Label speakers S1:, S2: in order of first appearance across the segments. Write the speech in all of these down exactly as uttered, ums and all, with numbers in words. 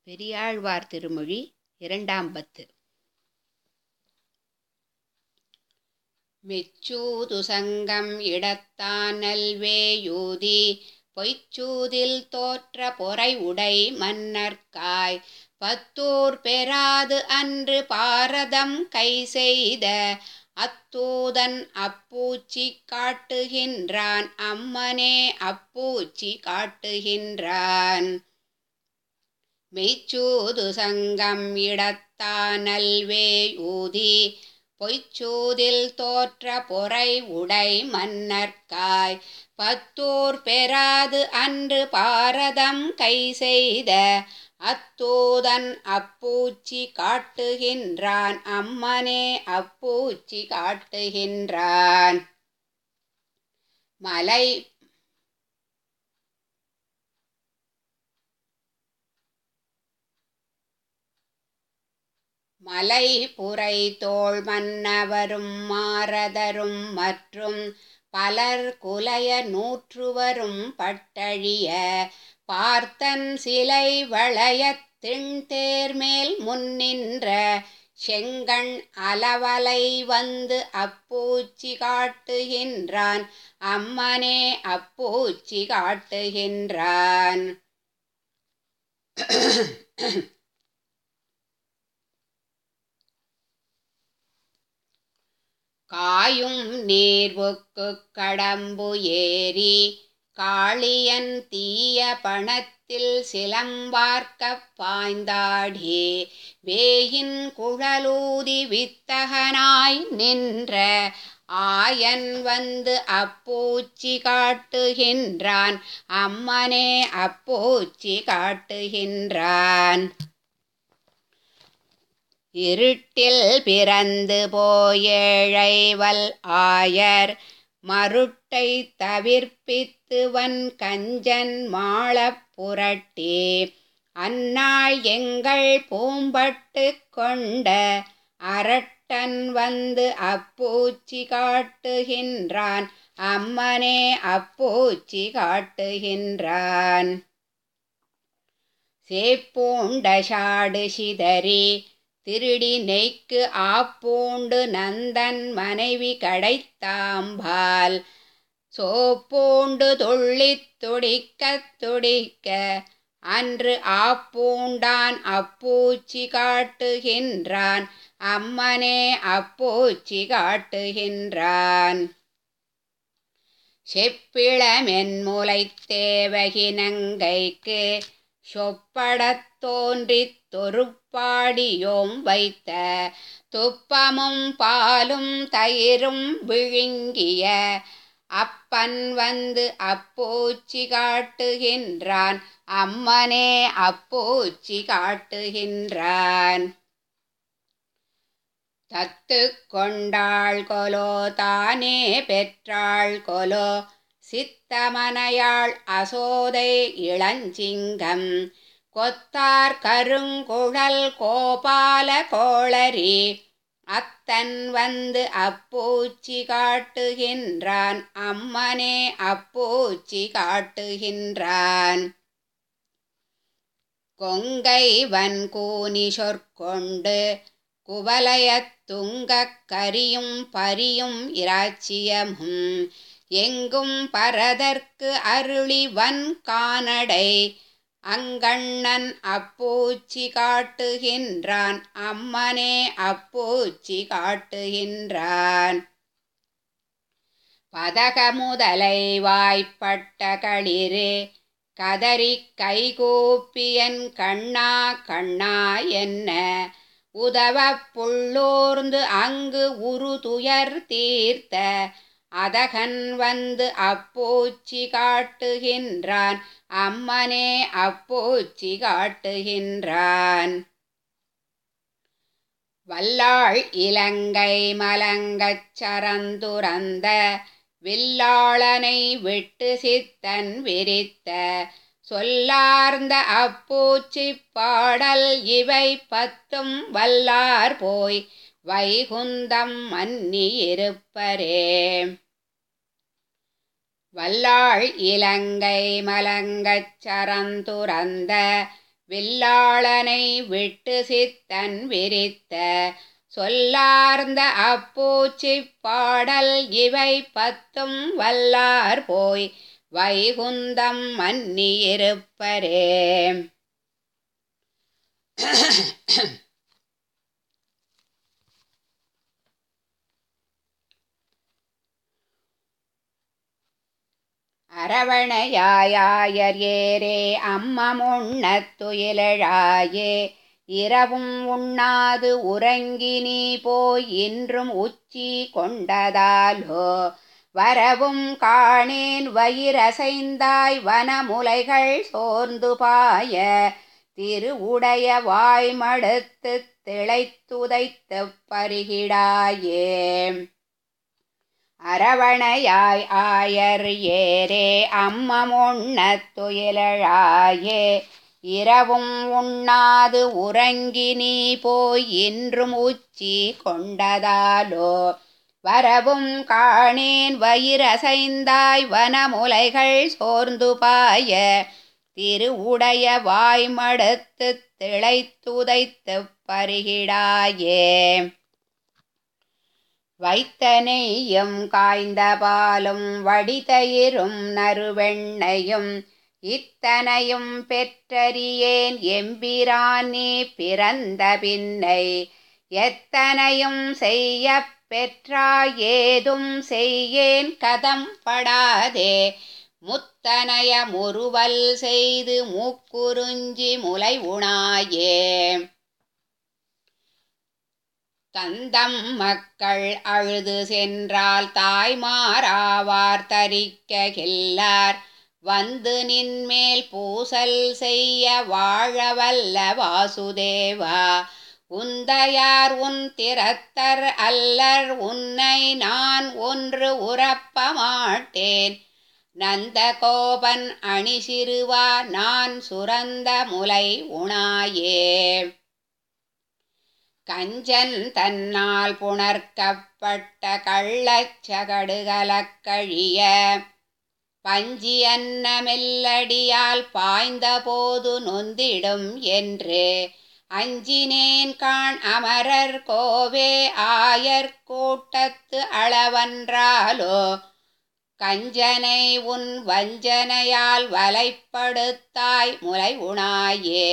S1: பெரியாழ்வார் திருமொழி இரண்டாம் பத்து. மெச்சூது சங்கம் இடத்தான் நல்வேயூதி பொய்ச்சூதில் தோற்ற பொறை உடை மன்னர்க்காய் பத்தூர் பெறாது அன்று பாரதம் கை செய்த அத்தூதன் அப்பூச்சி காட்டுகின்றான் அம்மனே அப்பூச்சி காட்டுகின்றான். மெய்ச்சூது சங்கம் இடத்தான் நல்வேயூதி பொய்ச்சூதில் தோற்ற பொறை உடை மன்னர்க்காய் பத்தூர் பெறாது அன்று பாரதம் கை செய்த அத்தூதன் அப்பூச்சி காட்டுகின்றான் அம்மனே அப்பூச்சி காட்டுகின்றான். மலை மலை புரை தோள் மன்னவரும் மாரதரும் மற்றும் பலர் குலைய நூற்றுவரும் பட்டழிய பார்த்தன் சிலை வளையத் திண்தேர்மேல் முன்னின்ற செங்கண் அலவலை வந்து அப்பூச்சி காட்டுகின்றான் அம்மனே அப்பூச்சி காட்டுகின்றான். காயும் நீர்வுக்கு கடம்பு ஏறி காளியன் தீய பணத்தில் சிலம்பார்க்கப் பாய்ந்தாடி வேயின் குழலூதி வித்தகனாய் நின்ற ஆயன் வந்து அப்பூச்சி காட்டுகின்றான் அம்மனே அப்பூச்சி காட்டுகின்றான். இருட்டில் பிறந்து போயேழைவல் ஆயர் மருட்டை தவிர்ப்பித்து வன் கஞ்சன் மாளப் புரட்டி அந்நாள் எங்கள் பூம்பட்டு கொண்ட அரட்டன் வந்து அப்பூச்சி காட்டுகின்றான் அம்மனே அப்பூச்சி காட்டுகின்றான். சேப்பூண்ட சாடு சிதறி திருடி நெய்க்கு ஆப்பூண்டு நந்தன் மனைவி கடைத்தாம்பால் சோப்பூண்டு துள்ளித் துடிக்கத் துடிக்க அன்று ஆப்பூண்டான் அப்பூச்சி காட்டுகின்றான் அம்மனே அப்பூச்சி காட்டுகின்றான். செப்பிளமென்முலைத் தேவகினங்கைக்கு சொப்படத் தோன்றித் தொருப்பாடியோம் வைத்த துப்பமும் பாலும் தயிரும் விழுங்கிய அப்பன் வந்து அப்பூச்சி காட்டுகின்றான் அம்மனே அப்பூச்சி காட்டுகின்றான். தத்து கொண்டாள் கொலோ தானே பெற்றாள் கொலோ சித்தமனையாள் அசோதை இளஞ்சிங்கம் கொத்தார் கருங்குழல் கோபால கோளரி அத்தன் வந்து அப்பூச்சி காட்டுகின்றான் அம்மனே அப்பூச்சி காட்டுகின்றான். கொங்கை வன்கூனி சொற்கொண்டு குவலயத் துங்கக் கரியும் பரியும் இராச்சியமும் எங்கும் பரதற்கு அருளி வன் கானடை அங்கண்ணன் அப்பூச்சி காட்டுகின்றான் அம்மனே அப்பூச்சி காட்டுகின்றான். பதக முதலை வாய்ப்பட்ட களிறு கதறி கைகூப்பியன் கண்ணா கண்ணா என்ன உதவப் புள்ளூர்ந்து அங்கு உரு துயர் தீர்த்த அதகன் வந்து அப்பூச்சி காட்டுகின்றான் அம்மனே அப்பூச்சி காட்டுகின்றான். வல்லாள் இலங்கை மலங்கச் சரந்துரந்த வில்லாளனை விட்டு சித்தன் விரித்த சொல்லார்ந்த அப்பூச்சி பாடல் இவை பத்தும் வல்லார் போய் வைகுந்தம் மன்னி இருப்பரே. வல்லாள் இலங்கை மலங்கச் சரந்துரந்த வில்லாளனை விட்டு சித்தன் விரித்த சொல்லார்ந்த அப்பூச்சிப் பாடல் இவை பத்தும் வல்லார் போய் வைகுந்தம் மன்னியிருப்பரே. அரவணையாயர் ஏரே அம்மமுண்ணத் துயிலழாயே இரவும் உண்ணாது உறங்கி நீ போய் இன்றும் உச்சி கொண்டதாலோ வரவும் காணேன் வயிறசைந்தாய் வனமுலைகள் சோர்ந்து பாய திருவுடைய வாய்மடுத்து திளைத்துதைத்து பருகிடாயே. அரவணையாய் ஆயர் ஏரே அம்மமுண்ணத் துயிலழாயே இரவும் உண்ணாது உறங்கி நீ போய் இன்றும் உச்சி கொண்டதாலோ வரவும் காணேன் வயிறசைந்தாய் வனமுலைகள் சோர்ந்து பாய திருவுடைய வாய்மடுத்து திளைத்துதைத்து பருகிடாயே. வைத்தனையும் காய்ந்த பாலும் வடிதயிரும் நறுவெண்ணையும் இத்தனையும் பெற்றறியேன் எம்பிரான் நீ பிறந்த பின்னை எத்தனையும் செய்ய பெற்றாய் ஏதும் செய்யேன் கதம் படாதே முத்தனைய முறுவல் செய்து மூக்குறுஞ்சி முலை உணாயே. தந்தம் மக்கள் அழுது சென்றால் தாய்மாராவார் தரிக்ககில்லார் வந்து நின்மேல் பூசல் செய்ய வாழவல்ல வாசுதேவா உந்தையார் உன் திறத்தர் அல்லர் உன்னை நான் ஒன்று உரப்ப மாட்டேன் நந்தகோபன் அணி சிறுவா நான் சுரந்த முலை உணாயே. கஞ்சன் தன்னால் புணர்க்கப்பட்ட கள்ளச்சகடுகலக் கழிய பஞ்சி அன்ன மெல்லடியால் பாய்ந்த போது நொந்திடும் என்று அஞ்சினேன் காண் அமரர் கோவே ஆயர் கூட்டத்து அளவன்றாலோ கஞ்சனை உன் வஞ்சனையால் வலைப்படுத்தாய் முலை உணாயே.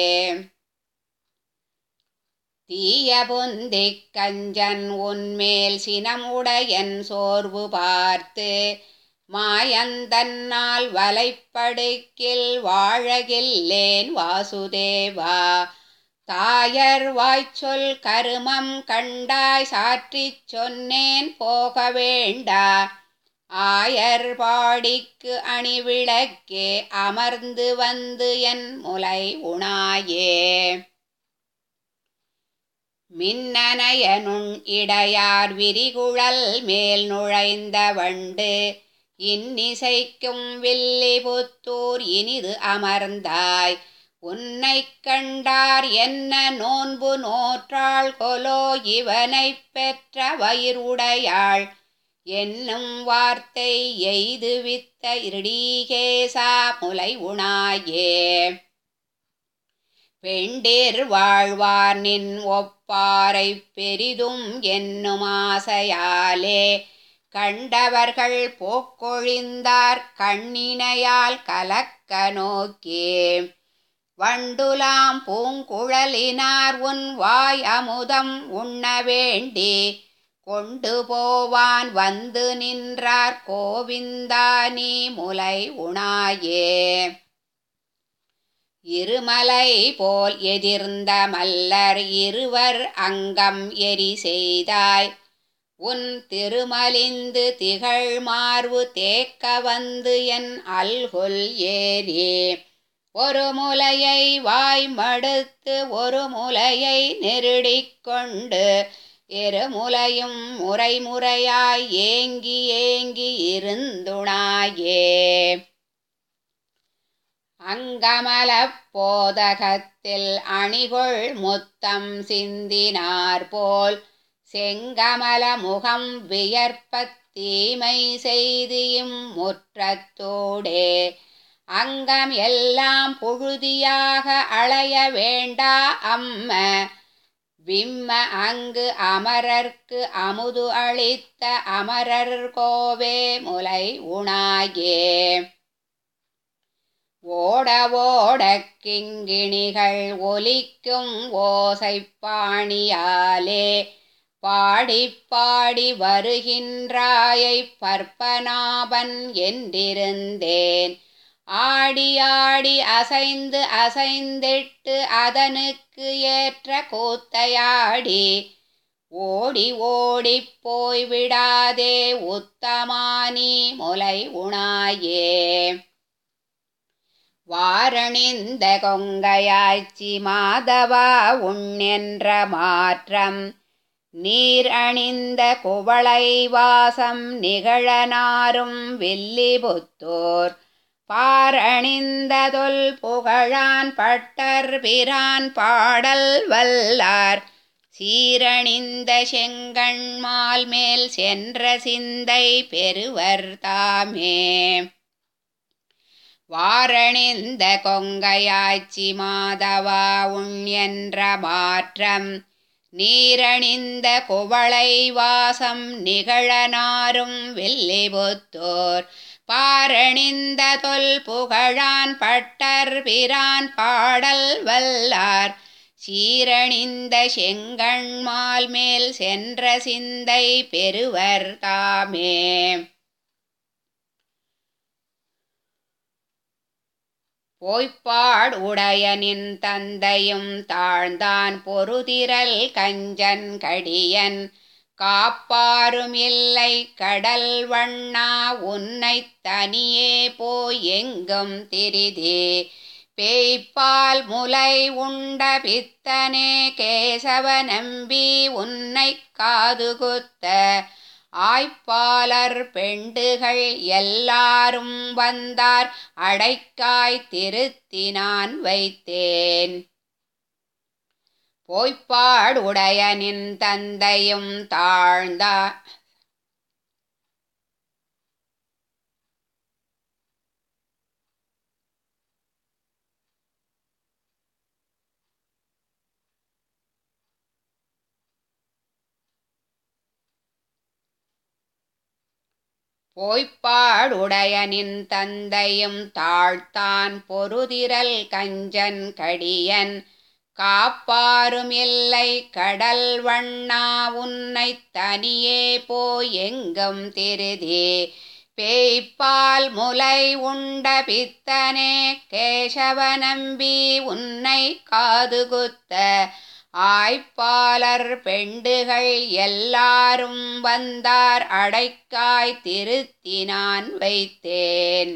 S1: தீய புந்திக் கஞ்சன் உன்மேல் சினமுடையன் சோர்வு பார்த்து மாயந்தன்னால் வலைப்படுக்கில் வாழகில்லேன் வாசுதேவா தாயர் வாய்ச்சொல் கருமம் கண்டாய் சாற்றிச் சொன்னேன் போக வேண்டா ஆயர் பாடிக்கு அணிவிளக்கே அமர்ந்து வந்து என் முலை உணாயே. மின்னனையனுண் இடையார் விரிகுழல் மேல் நுழைந்த வண்டு இன்னிசைக்கும் வில்லிபுத்தூர் இனிது அமர்ந்தாய் உன்னை கண்டார் என்ன நோன்பு நோற்றாள் கொலோ இவனைப் பெற்ற வயிறுடையாள் என்னும் வார்த்தை எய்துவித்த இருடீகேசா முலை உணாயே. பெண்டிர் வாழ்வார் நின் ஒப்பாரைப் பெரிதும் என்னும் ஆசையாலே கண்டவர்கள் போக்கொழிந்தார் கண்ணினையால் கலக்க நோக்கி வண்டுலாம் பூங்குழலினார் உன் வாய் அமுதம் உண்ண வேண்டி கொண்டு போவான் வந்து நின்றார் கோவிந்தா நீ முலை உணாயே. இருமலை போல் எதிர்ந்த மல்லர் இருவர் அங்கம் எரி செய்தாய் உன் திருமலிந்து திகழ் மார்பு தேக்க வந்து என் அல்குல் ஏறி ஒரு முலையை வாய் மடுத்து ஒரு முலையை நெருடிக் கொண்டு இருமுலையும் முறை முறையாய் ஏங்கி ஏங்கி இருந்துணாயே. அங்கமலப் போதகத்தில் அணிகொள் முத்தம் சிந்தினார் போல் செங்கமல முகம் வியர்ப்பத் தீமை செய்தியும் முற்றத்தோடே அங்கம் எல்லாம் புழுதியாக அளைய வேண்டா அம்ம விம்ம அங்கு அமரர்க்கு அமுது அளித்த அமரர் கோவே முலை உணாயே. ஓட ஓட கிங்கிணிகள் ஒலிக்கும் ஓசைப்பாணியாலே பாடி பாடி வருகின்றாயை பற்பநாபன் என்றிருந்தேன். ஆடி ஆடி அசைந்து அசைந்திட்டு அதனுக்கு ஏற்ற கூத்தையாடி ஓடி ஓடி போய் விடாதே உத்தமானி முலை உணாயே. வாரணிந்த கொங்கையாய்ச்சி மாதவா உண்ணென்ற மாற்றம் நீர் அணிந்த குவளை வாசம் நிகழனாரும் வில்லிபுத்தூர் பாரணிந்த தொல் புகழான் பட்டர் பிரான் பாடல் வல்லார் சீரணிந்த செங்கண்மால் மேல் சென்ற சிந்தை பெறுவர் தாமே. வாரணிந்த கொங்கையாய்ச்சி மாதவா உண் என்ற மாற்றம் நீரணிந்த குவளை வாசம் நிகழனாரும் வில்லிபுத்தூர் பாரணிந்த தொல் புகழான் பட்டர் பிரான் பாடல் வல்லார் சீரணிந்த செங்கண்மால் மேல் சென்ற சிந்தை பெறுவர் தாமே. போய்ப்பாடு உடையனின் தந்தையும் தாழ்ந்தான் பொருதிரல் கஞ்சன் கடியன் காப்பாரும் இல்லை கடல் வண்ணா உன்னைத் தனியே போய் எங்கும் திரிதே. பேய்ப்பால் முலை உண்ட பித்தனே கேசவ நம்பி உன்னைக் காதுகுத்த ஆய்ப்பாலர் பெண்டுகள் எல்லாரும் வந்தார் அடைக்காய் திருத்தினான் வைத்தேன். போய்ப்பாடு உடையனின் தந்தையும் தாழ்ந்தார் போய்ப்பாடுடையனின் தந்தையும் தாழ்த்தான் பொருதிரல் கஞ்சன் கடியன் காப்பாரும் இல்லை கடல் வண்ணா உன்னைத் தனியே போய் எங்கும் திரிதே. பேய்ப்பால் முலை உண்ட பித்தனே கேசவ நம்பி உன்னை காதுகுத்த ஆய்ப்பாலர் பெண்டுகள் எல்லாரும் வந்தார் அடைக்காய் திருத்தினான் வைத்தேன்.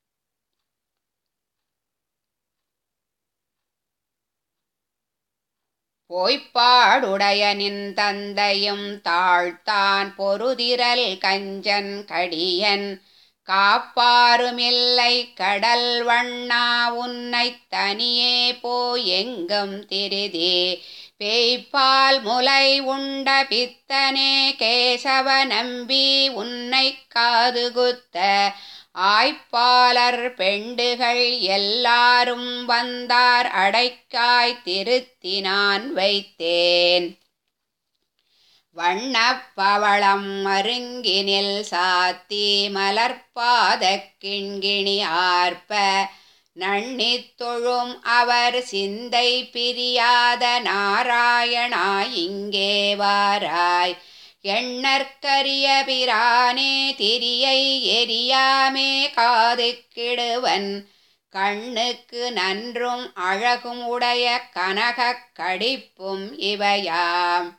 S1: போய்ப்பாடுடையனின் தந்தையும் தாழ்த்தான் பொருதிரல் கஞ்சன் கடியன் காப்பாருமில்லை கடல் வண்ணா உன்னைத் தனியே போய் எங்கும் திரிதே. பேய்ப்பால் முலை உண்ட பித்தனே கேசவ நம்பி உன்னைக் காதுகுத்த ஆய்ப்பாலர் பெண்டுகள் எல்லாரும் வந்தார் அடைக்காய் திருத்தினான் வைத்தேன். வண்ணப்பவளம் மருங்கினில் சாத்தி மலர்பாதக் கிண்கிணி ஆர்ப்ப நண்ணித் தொழும் அவர் சிந்தை பிரியாத நாராயணா இங்கே வாராய். எண்ணற்கரிய பிரானே திரியை எரியாமே காதுக்கிடுவன் கண்ணுக்கு நன்றும் அழகும் உடைய கனகக் கடிப்பும் இவையாம்.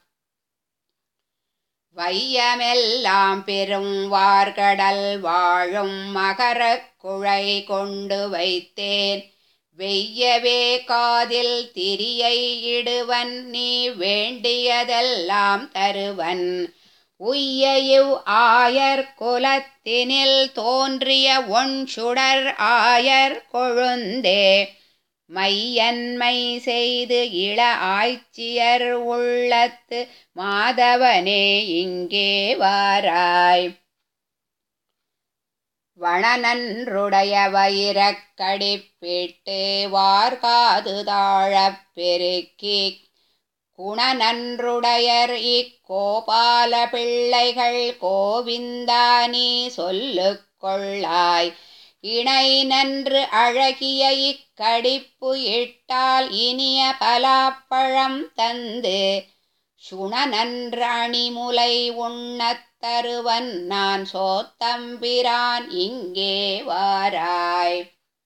S1: வையமெல்லாம் பெரும் வார்கடல் வாழும் மகரக் குழை கொண்டு வைத்தேன் வெய்யவே காதில் திரியை இடுவன் நீ வேண்டியதெல்லாம் தருவன். உய்யையு ஆயர் குலத்தினில் தோன்றிய ஒன் சுடர் ஆயர் கொழுந்தே மையன்மை செய்து இள ஆய்ச்சியர் உள்ளத்து மாதவனே இங்கே வாராய். வளநன்றுடைய வயிரக் கடிப்பிட்டு வார்காது தாழப் பெருக்கி குணநன்றுடையர் இக்கோபால பிள்ளைகள் கோவிந்தா நீ சொல்லு கொள்ளாய். இணை நன்று அழகிய இக்கடிப்பு இட்டால் இனிய பலாப்பழம் தந்து சுணநன்று அணிமுலை உண்ணத் தருவன் நான் சோத்தம்பிரான் இங்கே வாராய்.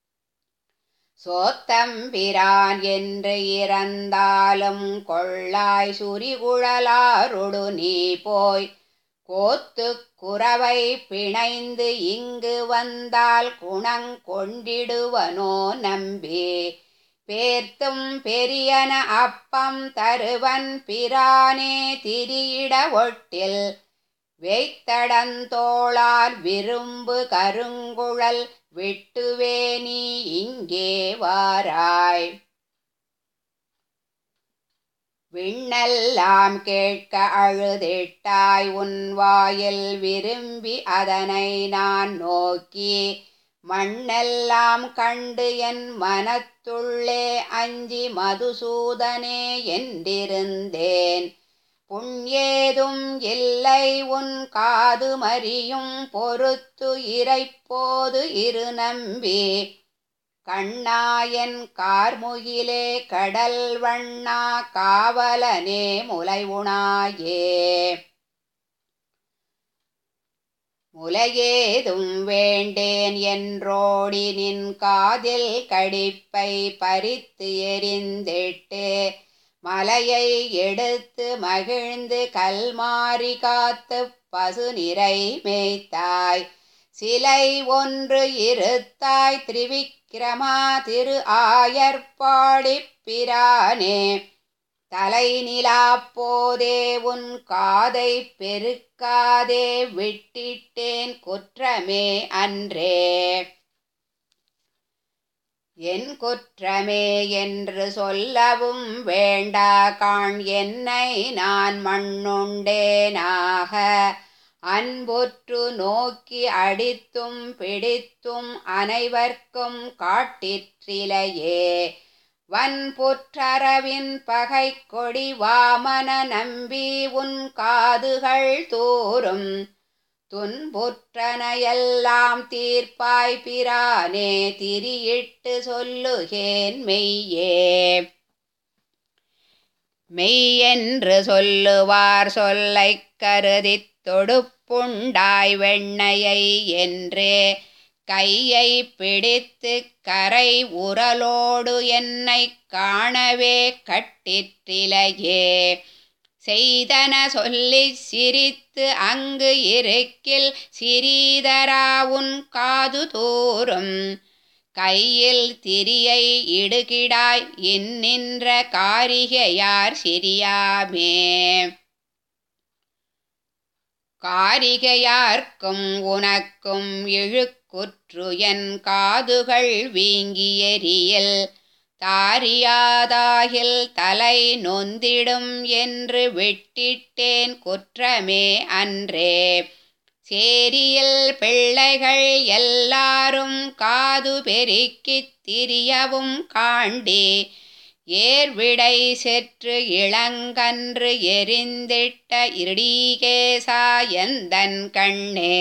S1: சோத்தம்பிரான் என்று இறந்தாலும் கொள்ளாய் சுரிகுழலாரொடு நீ போய் கோத்து குரவை பிணைந்து இங்கு வந்தால் குணங்கொண்டிடுவனோ நம்பி. பேர்த்தும் பெரியன அப்பம் தருவன் பிரானே திரியிட ஒட்டில் வெய்த்தடந்தோளால் விரும்பு கருங்குழல் விட்டுவே நீ இங்கே வாராய். விண்ணெல்லாம் கேட்க அழுதிட்டாய் உன் வாயில் விரும்பி அதனை நான் நோக்கி மண்ணெல்லாம் கண்டு என் மனத்துள்ளே அஞ்சி மதுசூதனே என்றிருந்தேன். புண்ஏதும் இல்லை உன் காது மறியும் பொறுத்து இறைப்போது இரு நம்பி. கண்ணாயன் கார்முகிலே கடல் வண்ணா காவலனே முலை உணாயே. முலையேதும் வேண்டேன் என்றோடி நின் காதில் கடிப்பை பறித்து எறிந்திட்டு மலையை எடுத்து மகிழ்ந்து கல்மாரி காத்து பசு நிறை மேய்த்தாய். சிலை ஒன்று இருத்தாய் திரிவிக்கிரமா திரு ஆயர்பாடிப் பிரானே. தலை நிலாப்போதே உன் காதை பெருக்காதே விட்டிட்டேன் குற்றமே அன்றே. என் குற்றமே என்று சொல்லவும் வேண்டா காண் என்னை நான் மண்ணுண்டேனாக. அன்புற்று நோக்கி அடித்தும் பிடித்தும் அனைவர்க்கும் காட்டிற்றிலையே. வன்புற்றரவின் பகை கொடி வாமன நம்பி உன் காதுகள் தூரும் துன்புற்றனையெல்லாம் தீர்ப்பாய் பிரானே திரியிட்டு சொல்லுகேன் மெய்யே. மெய்யென்று சொல்லுவார் சொல்லைக் கருதித் தொடுப்புண்டாய் வெண்ணையை என்றே கையை பிடித்து கரை உரலோடு என்னை காணவே கட்டிற்றிலையே. செய்தன சொல்லி சிரித்து அங்கு இருக்கில் சிறீதரா உன் காது தூரும். கையில் திரியை இடுகிடாய் இன்னின்ற காரிகையார் சிறியாமே. காரிகையார்க்கும் உனக்கும் இழுக்குற்று என் காதுகள் வீங்கி எரியில் தாரியாதாகில் தலை நொந்திடும் என்று விட்டிட்டேன் குற்றமே அன்றே. சேரியில் பிள்ளைகள் எல்லாரும் காது பெருக்கித் திரியவும் காண்டி ஏர்விடை செற்று இளங்கன்று எரிந்திட்ட இடிகேசா எந்தன் கண்ணே.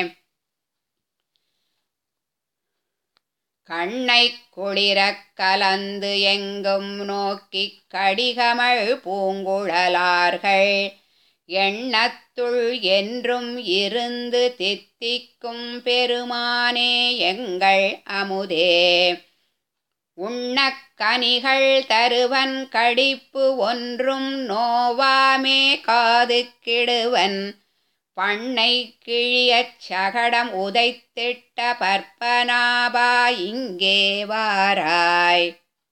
S1: கண்ணைக் குளிரக் கலந்து எங்கும் நோக்கிக் கடிகமழ் பூங்குழலார்கள் எண்ணத்துள் என்றும் இருந்து தித்திக்கும் பெருமானே எங்கள் அமுதே. உண்ணக் கனிகள் தருவன் கடிப்பு ஒன்றும் நோவாமே காது கிடுவன் பண்ணை கிழியச் சகடம் உதைத்திட்ட பற்பனாபா இங்கே வாராய்.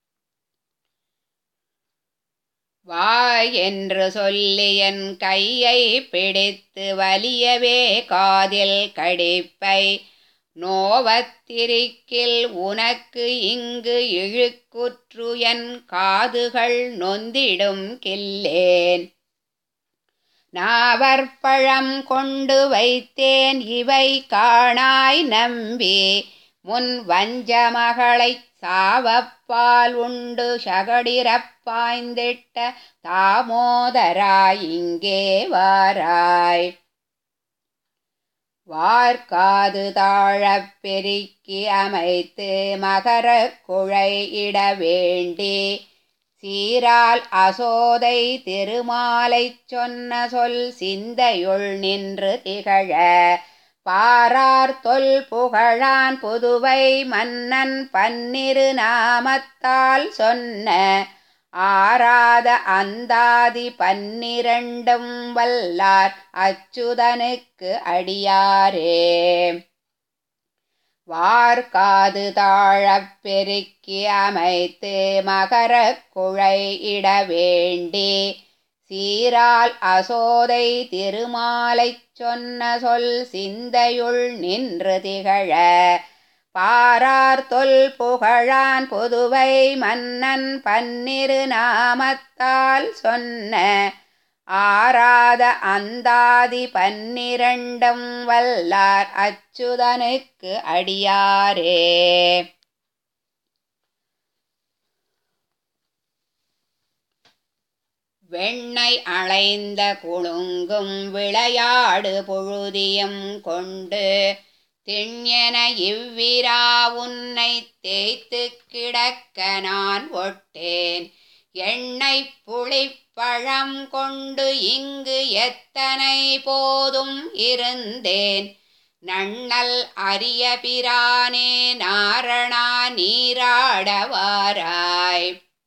S1: வாய் என்று சொல்லி என் கையை பிடித்து வலியவே காதில் கடிப்பை நோவத்திரிக்கில் உனக்கு இங்கு இழுக்குற்று என் காதுகள் நொந்திடும் கில்லேன். நாவற்பழம் கொண்டு வைத்தேன் இவை காணாய் நம்பி முன் வஞ்சமகளைச் சாவப்பால் உண்டு சகடிரப் பாய்ந்திட்ட தாமோதராய் இங்கே வாராய். வார்காது தாழப் பெருக்கி அமைத்து மகரக் குழை இட வேண்டி சீரால் அசோதை திருமாலைச் சொன்ன சொல் சிந்தையுள் நின்று திகழ பாரார் தொல் புகழான் புதுவை மன்னன் பன்னிரு நாமத்தால் சொன்ன ஆராத அந்தாதி பன்னிரண்டும் வல்லார் அச்சுதனுக்கு அடியாரே. வார்காது தாழப் பெருக்கி அமைத்து மகரக் குழை இட வேண்டி சீரால் அசோதை திருமாலைச் சொன்ன சொல் சிந்தையுள் நின்று திகழ பாரார் தொல் புகழான் புதுவை மன்னன் பன்னிரு நாமத்தால் சொன்ன ஆராத அந்தாதி பன்னிரண்டும் வல்லார் அச்சுதனுக்கு அடியாரே. வெண்ணை அளைந்த குலுங்கும் விளையாடு பொழுதியும் கொண்டு திண்யென இவ்விரா உன்னை தேய்த்து கிடக்க நான் ஒட்டேன். எண்ணெய் புளிப்பழம் கொண்டு இங்கு எத்தனை போதும் இருந்தேன். நன்னல் அரிய பிரானே நாரணா நீராடவாராய்.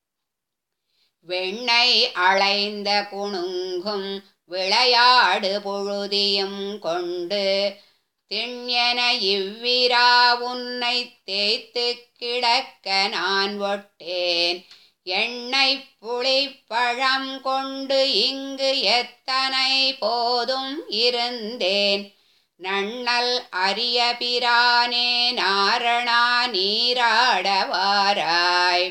S1: வெண்ணை அளைந்த குணுங்கும் விளையாடு பொழுதியும் கொண்டு திண்யென இவ்விரா உன்னை தேய்த்து கிடக்க நான் ஒட்டேன். எண்ணெய் புளிப்பழம் கொண்டு இங்கு எத்தனை போதும் இருந்தேன். நன்னல் அரிய பிரானே நாரணா நீராடவாராய்.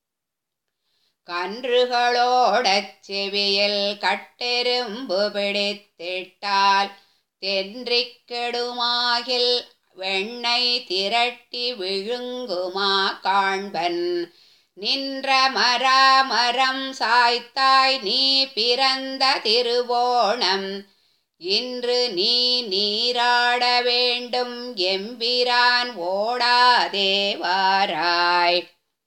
S1: கன்றுகளோடச் செவியில் கட்டெரும்பு பிடித்திட்டால் தென்றிக் கெடுமாகில் வெண்ணெய் திரட்டி விழுங்குமா காண்பன். நின்ற மராமரம் சாய்த்தாய் நீ பிறந்த திருவோணம். இன்று நீ நீராட வேண்டும் எம்பிரான் ஓடாதே வாராய்.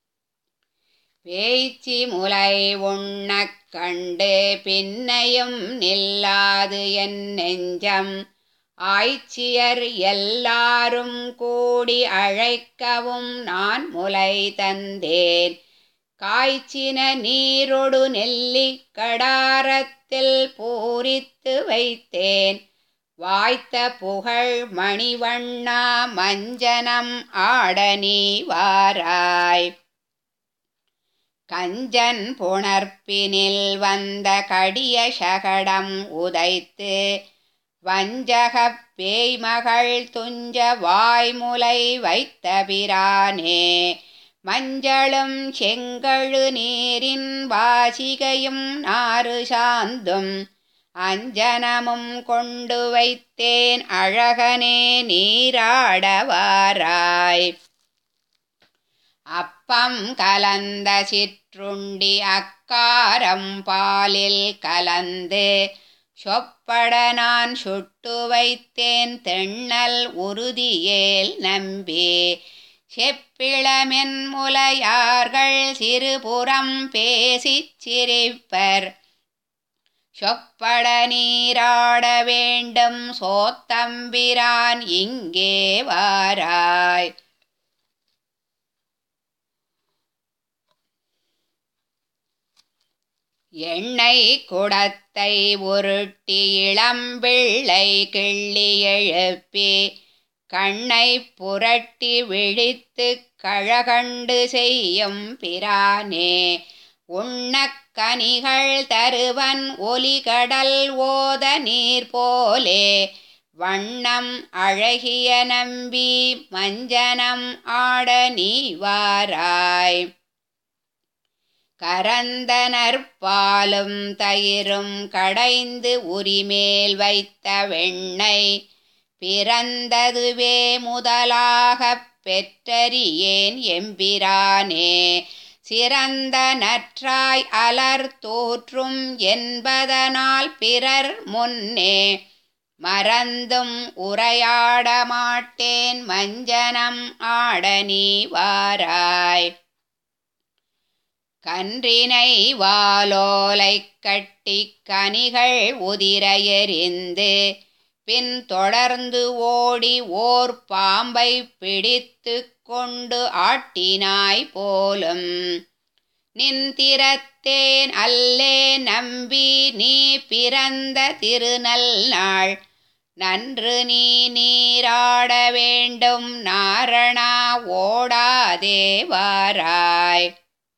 S1: பேய்ச்சி முலை உண்ணக் கண்டு பின்னையும் நில்லாது என் நெஞ்சம். ஆய்ச்சியர் எல்லாரும் கூடி அழைக்கவும் நான் முலை தந்தேன். காய்ச்சின நீரொடு நெல்லிக் கடாரத்தில் பூரித்து வைத்தேன். வாய்த்த புகழ் மணிவண்ணா மஞ்சனம் ஆட நீ வாராய். கஞ்சன் புணர்ப்பினில் வந்த கடிய சகடம் உதைத்து வஞ்சகப் பேய்மகள் துஞ்ச வாய்முலை வைத்த பிரானே. மஞ்சளும் செங்கழு நீரின் வாசிகையும் நாறு சாந்தும் அஞ்சனமும் கொண்டு வைத்தேன் அழகனே நீராடவாராய். அப்பம் கலந்த சிற்றுண்டி அக்காரம் பாலில் கலந்து சொப்பட நான் சுட்டு வைத்தேன் தெண்ணல் உறுதியேல் நம்பி. செப்பிளமென் முலையார்கள் சிறுபுறம் பேசிச் சிரிப்பர். சொப்பட நீராட வேண்டும் சோத்தம்பிரான் இங்கே வாராய். எண்ணெய் குடத்தை உருட்டி இளம்பிள்ளை கிள்ளி எழுப்பி கண்ணை புரட்டி விழித்து கழகண்டு செய்யும் பிரானே. உண்ணக் கனிகள் தருவன் ஒலிகடல் ஓத நீர் போலே வண்ணம் அழகிய நம்பி மஞ்சனம் ஆட நீ வாராய். கரந்தனற்பாலும் தயிரும் கடைந்து உரிமேல் வைத்த வெண்ணெய் பிறந்ததுவே முதலாகப் பெற்றறியேன் எம்பிரானே. சிறந்த நற்றாய் அலர் தோற்றும் என்பதனால் பிறர் முன்னே மறந்தும் உரையாட மாட்டேன் மஞ்சனம் ஆட நீ வாராய். கன்றினை வாலோலை கட்டி கனிகள் உதிர எறிந்து பின் தொடர்ந்து ஓடி ஓர் பாம்பை பிடித்து கொண்டு ஆட்டினாய் போலும். நின்திறத்தேன் அல்லே நம்பி நீ பிறந்த திருநல் நாள் நன்று நீ நீராட வேண்டும் நாரணா ஓடாதே வாராய்.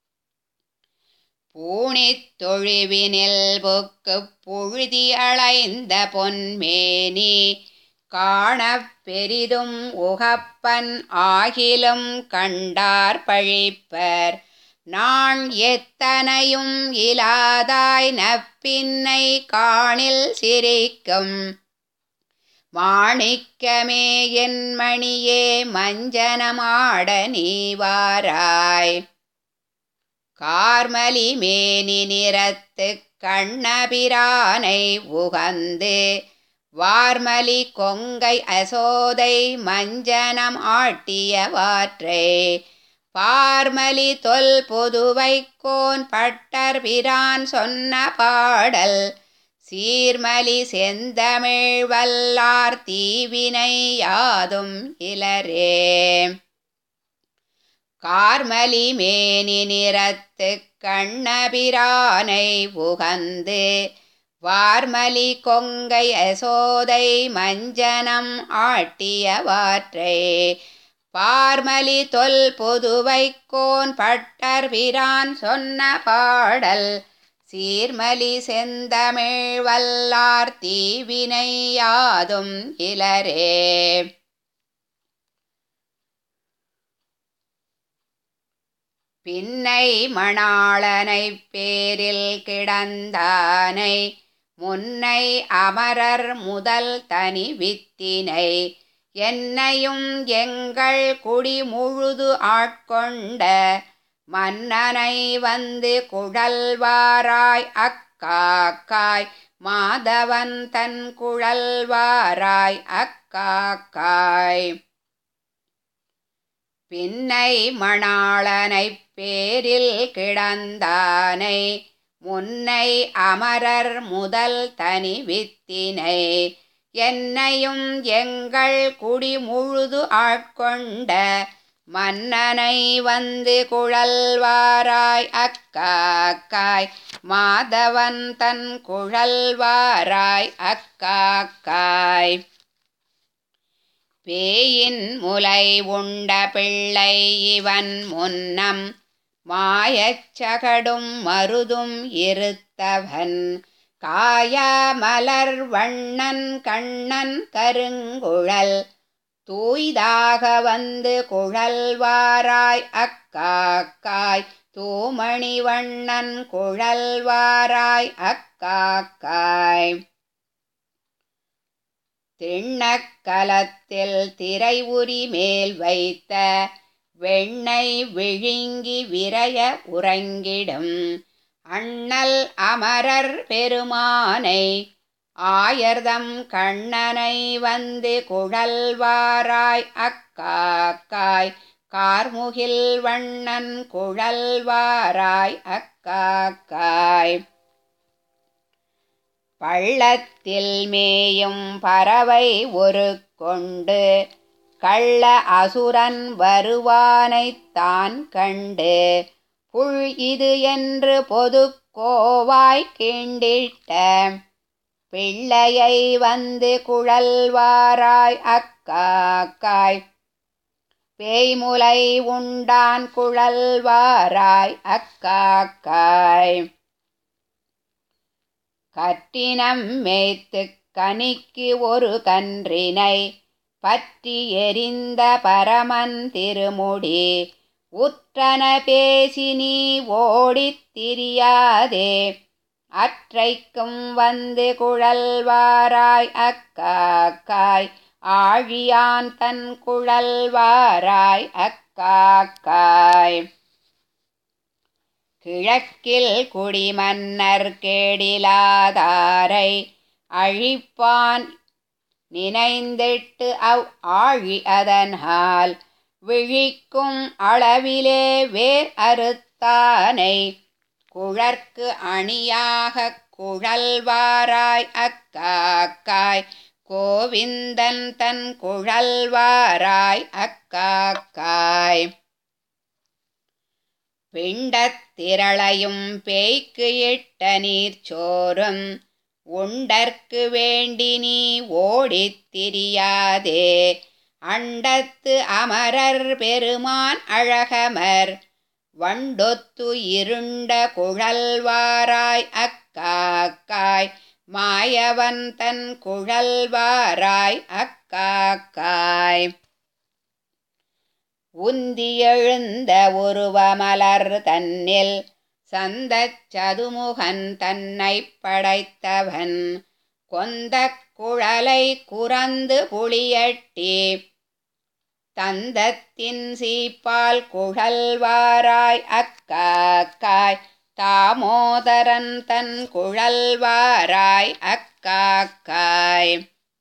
S1: பூணித் தொழுவினில் புக்குப் புழுதி அளைந்த பொன்மேனி காணப் பெரிதும் உகப்பன் ஆகிலும் கண்டார் பழிப்பர். நான் எத்தனையும் இலாதாய் நப்பின்னை காணில் சிரிக்கும் மாணிக்கமே என் மணியே மஞ்சனமாட நீ வாராய். கார்மலி மேனி நிறத்துக் கண்ணபிரானை உகந்து வார்மலி கொங்கை அசோதை மஞ்சனம் ஆட்டியவாற்றை பார்மலி தொல் புதுவைக்கோன் பட்டர் பிரான் சொன்ன பாடல் சீர்மலி செந்தமிழ் வல்லார் தீவினை யாதும் இலரே. கார்மலி மேனி நிறத்துக் கண்ணபிரானை உகந்து வார்மலி கொங்கை அசோதை மஞ்சனம் ஆட்டியவாற்றை பார்மலி தொல் புதுவைக்கோன் பட்டர் பிரான் சொன்ன பாடல் சீர்மலி செந்தமிழ் வல்லார் தீவினை யாதும் இலரே. பின்னை மணாளனைப் பேரில் கிடந்தானை முன்னை அமரர் முதல் தனி வித்தினை என்னையும் எங்கள் குடி முழுது ஆட்கொண்ட மன்னனை வந்து குழல்வாராய் அக்காக்காய் மாதவன் தன் குழல்வாராய் அக்காக்காய். பின்னை மணாளனைப் பேரில் கிடந்தானை முன்னை அமரர் முதல் தனி வித்தினை என்னையும் எங்கள் குடி முழுது ஆட்கொண்ட மன்னனை வந்து குழல்வாராய் அக்காக்காய் மாதவன் தன் குழல்வாராய் அக்காக்காய். பேயின் முலை உண்ட பிள்ளை இவன் முன்னம் மாயச்சகடும் மருதும் இருத்தவன் காய மலர் வண்ணன் கண்ணன் கருங்குழல் தூய்தாக வந்து குழல்வாராய் அக்காக்காய் தூமணி வண்ணன் குழல்வாராய் அக்காக்காய். திண்ணக்கலத்தில் திரை உரி மேல் வைத்த வெண்ணெய் விழுங்கி விரைய உறங்கிடும் அண்ணல் அமரர் பெருமானை ஆயர்தம் கண்ணனை வந்து குழல்வாராய் அக்காக்காய் கார்முகில் வண்ணன் குழல்வாராய் அக்காக்காய். பள்ளத்தில் மேயும் பறவை ஒரு கொண்டு கள்ள அசுரன் வருவானைத் தான் கண்டு புள் இது என்று பொது கோவாய் கிண்டிட்ட பிள்ளையை வந்து குழல்வாராய் அக்காக்காய் பேய்முலை உண்டான் குழல்வாராய் அக்காக்காய். கற்றினம் மேய்த்து கனிக்கு ஒரு கன்றினை பற்றி எரிந்த பரமன் திருமுடி உற்றன பேசி நீ ஓடித் திரியாதே அற்றைக்கும் வந்து குழல்வாராய் அக்காக்காய் ஆழியான் தன் குழல்வாராய் அக்காக்காய். கிழக்கில் குடிமன்னர் கேடிலாதாரை அழிப்பான் நினைந்திட்டு அவ் ஆழி அதனால் விழிக்கும் அளவிலே வேர் அறுத்தானை குழற்கு அணியாகக் குழல்வாராய் அக்காக்காய் கோவிந்தன் தன் குழல்வாராய் அக்காக்காய். பிண்டத் திரளையும் பேய்க்கு இட்ட நீர்ச்சோறும் உண்டற்கு வேண்டி நீ ஓடித் திரியாதே அண்டத்து அமரர் பெருமான் அழகமர் வண்டொத்து இருண்ட குழல்வாராய் அக்காக்காய் மாயவன் தன் குழல்வாராய் அக்காக்காய். உந்தி எழுந்த உருவமலர் தன்னில் சந்தச் சதுமுகன் தன்னை படைத்தவன் கொந்தக் குழலை குறந்து புளியட்டி தந்தத்தின் சீப்பால் குழல்வாராய் அக்காக்காய் தாமோதரன் தன் குழல்வாராய் அக்காக்காய்.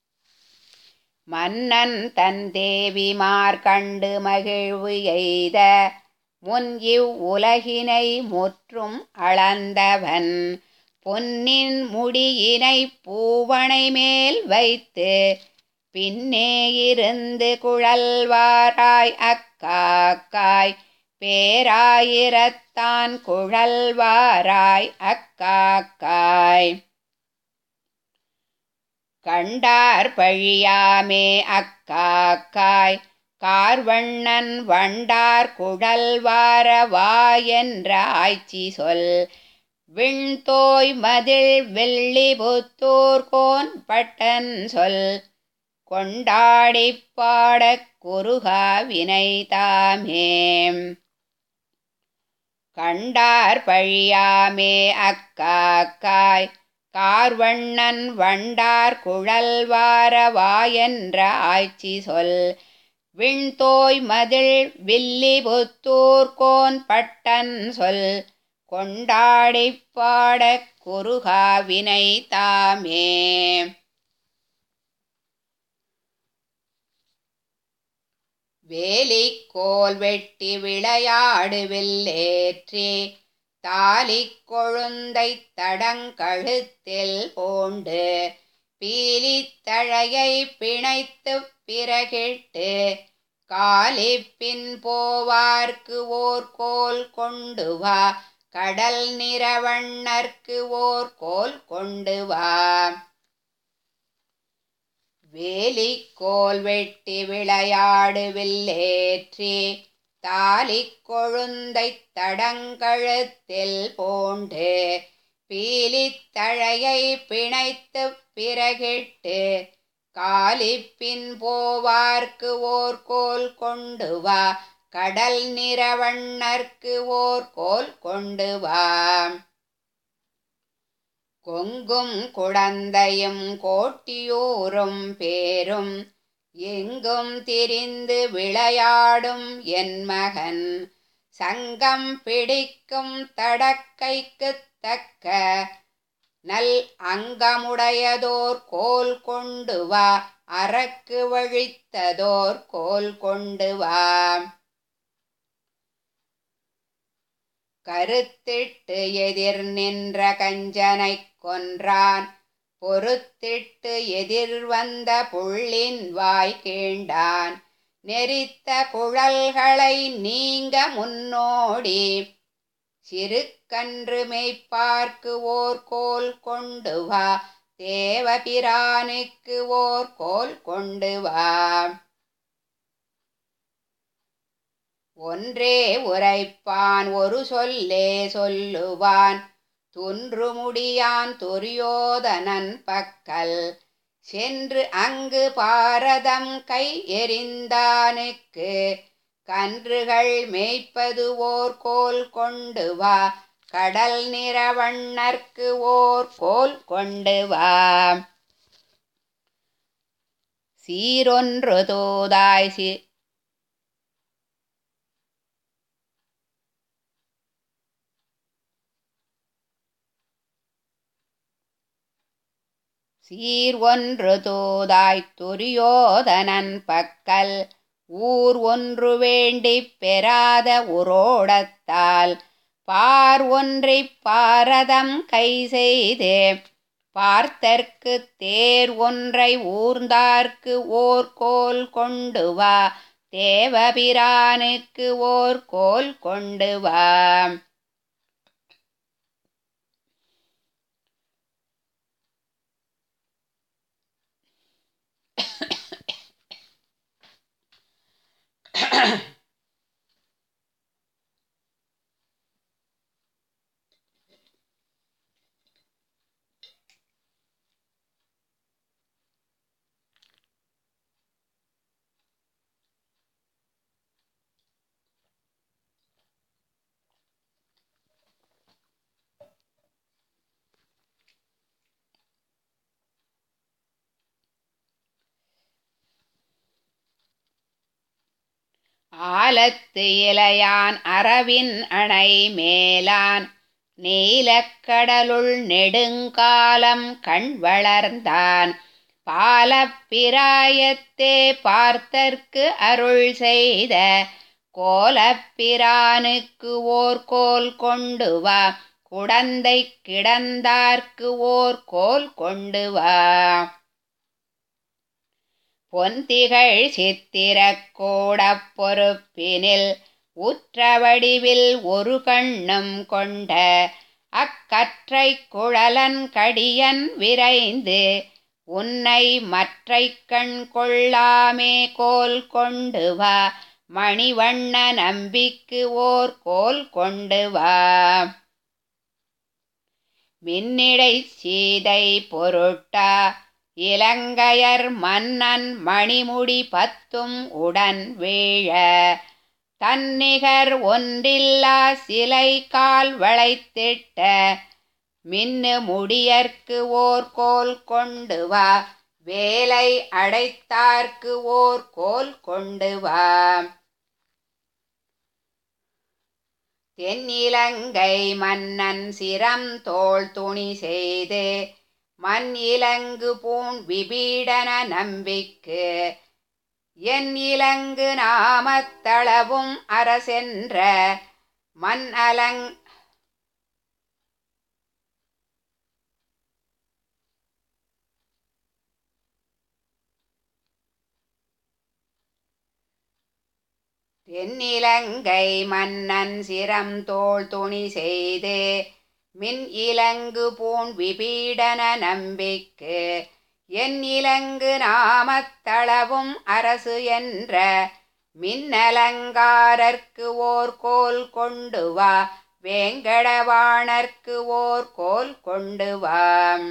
S1: மன்னன் தன் தேவிமார் கண்டு மகிழ்வு எய்த முன் இவ் உலகினை முற்றும் அளந்தவன் பொன்னின் முடியினை பூவணை மேல் வைத்து பின்னே இருந்து குழல்வாராய் அக்காக்காய் பேராயிரத்தான் குழல்வாராய் அக்காக்காய். கண்டார் பழியாமே அக்காக்காய் கார்வண்ணன் வண்டார் குழல்வார வாயென்ற ஆய்ச்சி சொல் விண்தோய் மதில் வெள்ளிபுத்தூர் கோன் பட்டன் சொல் கொண்டாடிப் பாடக் குருகா வினை தாமே. கண்டார் பழியாமே அக்காக்காய் கார்வண்ணன் வண்டார் குழல்வார வாயென்ற ஆய்ச்சி சொல் விண்தோய் மதில் வில்லிபுத்தூர் கோன் பட்டன் சொல் கொண்டாடிப் பாடக் குருகா வினை தாமே. வேலிக்கோல் வெட்டி விளையாடு வில்லேற்றி தாலிக் கொழுந்தைத் தடங்கழுத்தில் பூண்டு பீலித்தழையை பிணைத்துப் பிறகிட்டு காலிப்பின் போவார்க்கு ஓர் கோல் கொண்டு வா கடல் நிறவண்ணர்க்கு ஓர் கோல் கொண்டு வா. வேலிக்கோல் வெட்டி விளையாடு வில்லேற்றி தாலிக் கொழுந்தைத் தடங்கழுத்தில் பூண்டு பீலித்தழையை பிணைத்துப் பிறகிட்டு காலிப்பின் போவார்க்கு ஓர் கோல் கொண்டு வா கடல் நிறவண்ணர்க்கு ஓர் கோல் கொண்டு வா. கொங்கும் குடந்தையும் கோட்டியூரும் பேரும் எங்கும் திரிந்து விளையாடும் என் மகன் சங்கம் பிடிக்கும் தடக்கைக்குத் தக்க நல் அங்கமுடையதோர் கோல் கொண்டு வா அரக்கு வழித்ததோர் கோல் கொண்டு வா. கருத்திட்டு எதிர் நின்ற கஞ்சனைக் கொன்றான் பொறுத்திட்டு எதிர் வந்த புள்ளின் வாய் கீண்டான் நெரித்த குழல்களை நீங்க முன்னோடி சிறுகன்று மேய்ப்பார்க்கு ஓர் கோல் கொண்டு வா தேவபிரானுக்கு ஓர் கோல் கொண்டு வா. ஒன்றே உரைப்பான் ஒரு சொல்லே சொல்லுவான் துன்று முடியான் துரியோதனன் பக்கல் சென்று அங்கு பாரதம் கை எறிந்தானுக்கு கன்றுகள் மேய்ப்பது ஓர் கோல் கொண்டு வா, கடல் நிறவண்ணர்க்கு ஓர் கோல் கொண்டு வா. சீரொன்று தூதாய் சி சீர் ஒன்று தூதாய் துரியோதனன் பக்கல், ஊர் ஒன்று வேண்டிப் பெறாத உரோடத்தால், பார் ஒன்றிப் பாரதம் கை செய்து பார்த்தற்கு தேர் ஒன்றை ஊர்ந்தார்க்கு ஓர் கோல் கொண்டு வா, தேவபிரானுக்கு ஓர் கோல் கொண்டு வா. ஆலத்து இலையான் அரவின் அணை மேலான், நீலக்கடலுள் நெடுங்காலம் கண் வளர்ந்தான், பாலப்பிராயத்தே பார்த்தற்கு அருள் செய்த கோலப்பிரானுக்கு ஓர் கோல் கொண்டு வா, குடந்தை கிடந்தார்க்கு ஓர் கோல் கொண்டு வா. பொந்திகள் சித்திரக் கூடப் பொறுப்பினில் உற்ற வடிவில் ஒரு கண்ணும் கொண்ட, அக்கற்றைக் குழலன் கடியன் விரைந்து உன்னை மற்றைக் கண் கொள்ளாமே கோல் கொண்டு வா, மணிவண்ண நம்பிக்கு ஓர் கோல் கொண்டு வா. மின்னிடை சீதை பொருட்டா இலங்கையர் மன்னன் மணிமுடி பத்தும் உடன் வீழ, தன்னிகர் ஒன்றில்லா சிலை கால் வளைத்திட்ட மின்னு முடியர்க்கு ஓர் கோல் கொண்டு வா, வேலை அடைத்தார்க்கு ஓர் கோல் கொண்டு வா. தென்னிலங்கை மன்னன் சிரம் தோள் துணி செய்து மண் இலங்கு பூண் விபீடன நம்பிக்கு, என் இலங்கு நாமத்தளவும் அரசென்ற மண் அலங் தென்னிலங்கை மன்னன் சிரம் தோள் துணி செய்து மின் இலங்கு பூண் விபீடன நம்பிக்கு, என் இலங்கு நாமத்தளவும் அரசு என்ற மின்னலங்காரர்க்கு ஓர் கோல் கொண்டு வா, வேங்கடவாணர்க்கு ஓர் கோல் கொண்டு வா.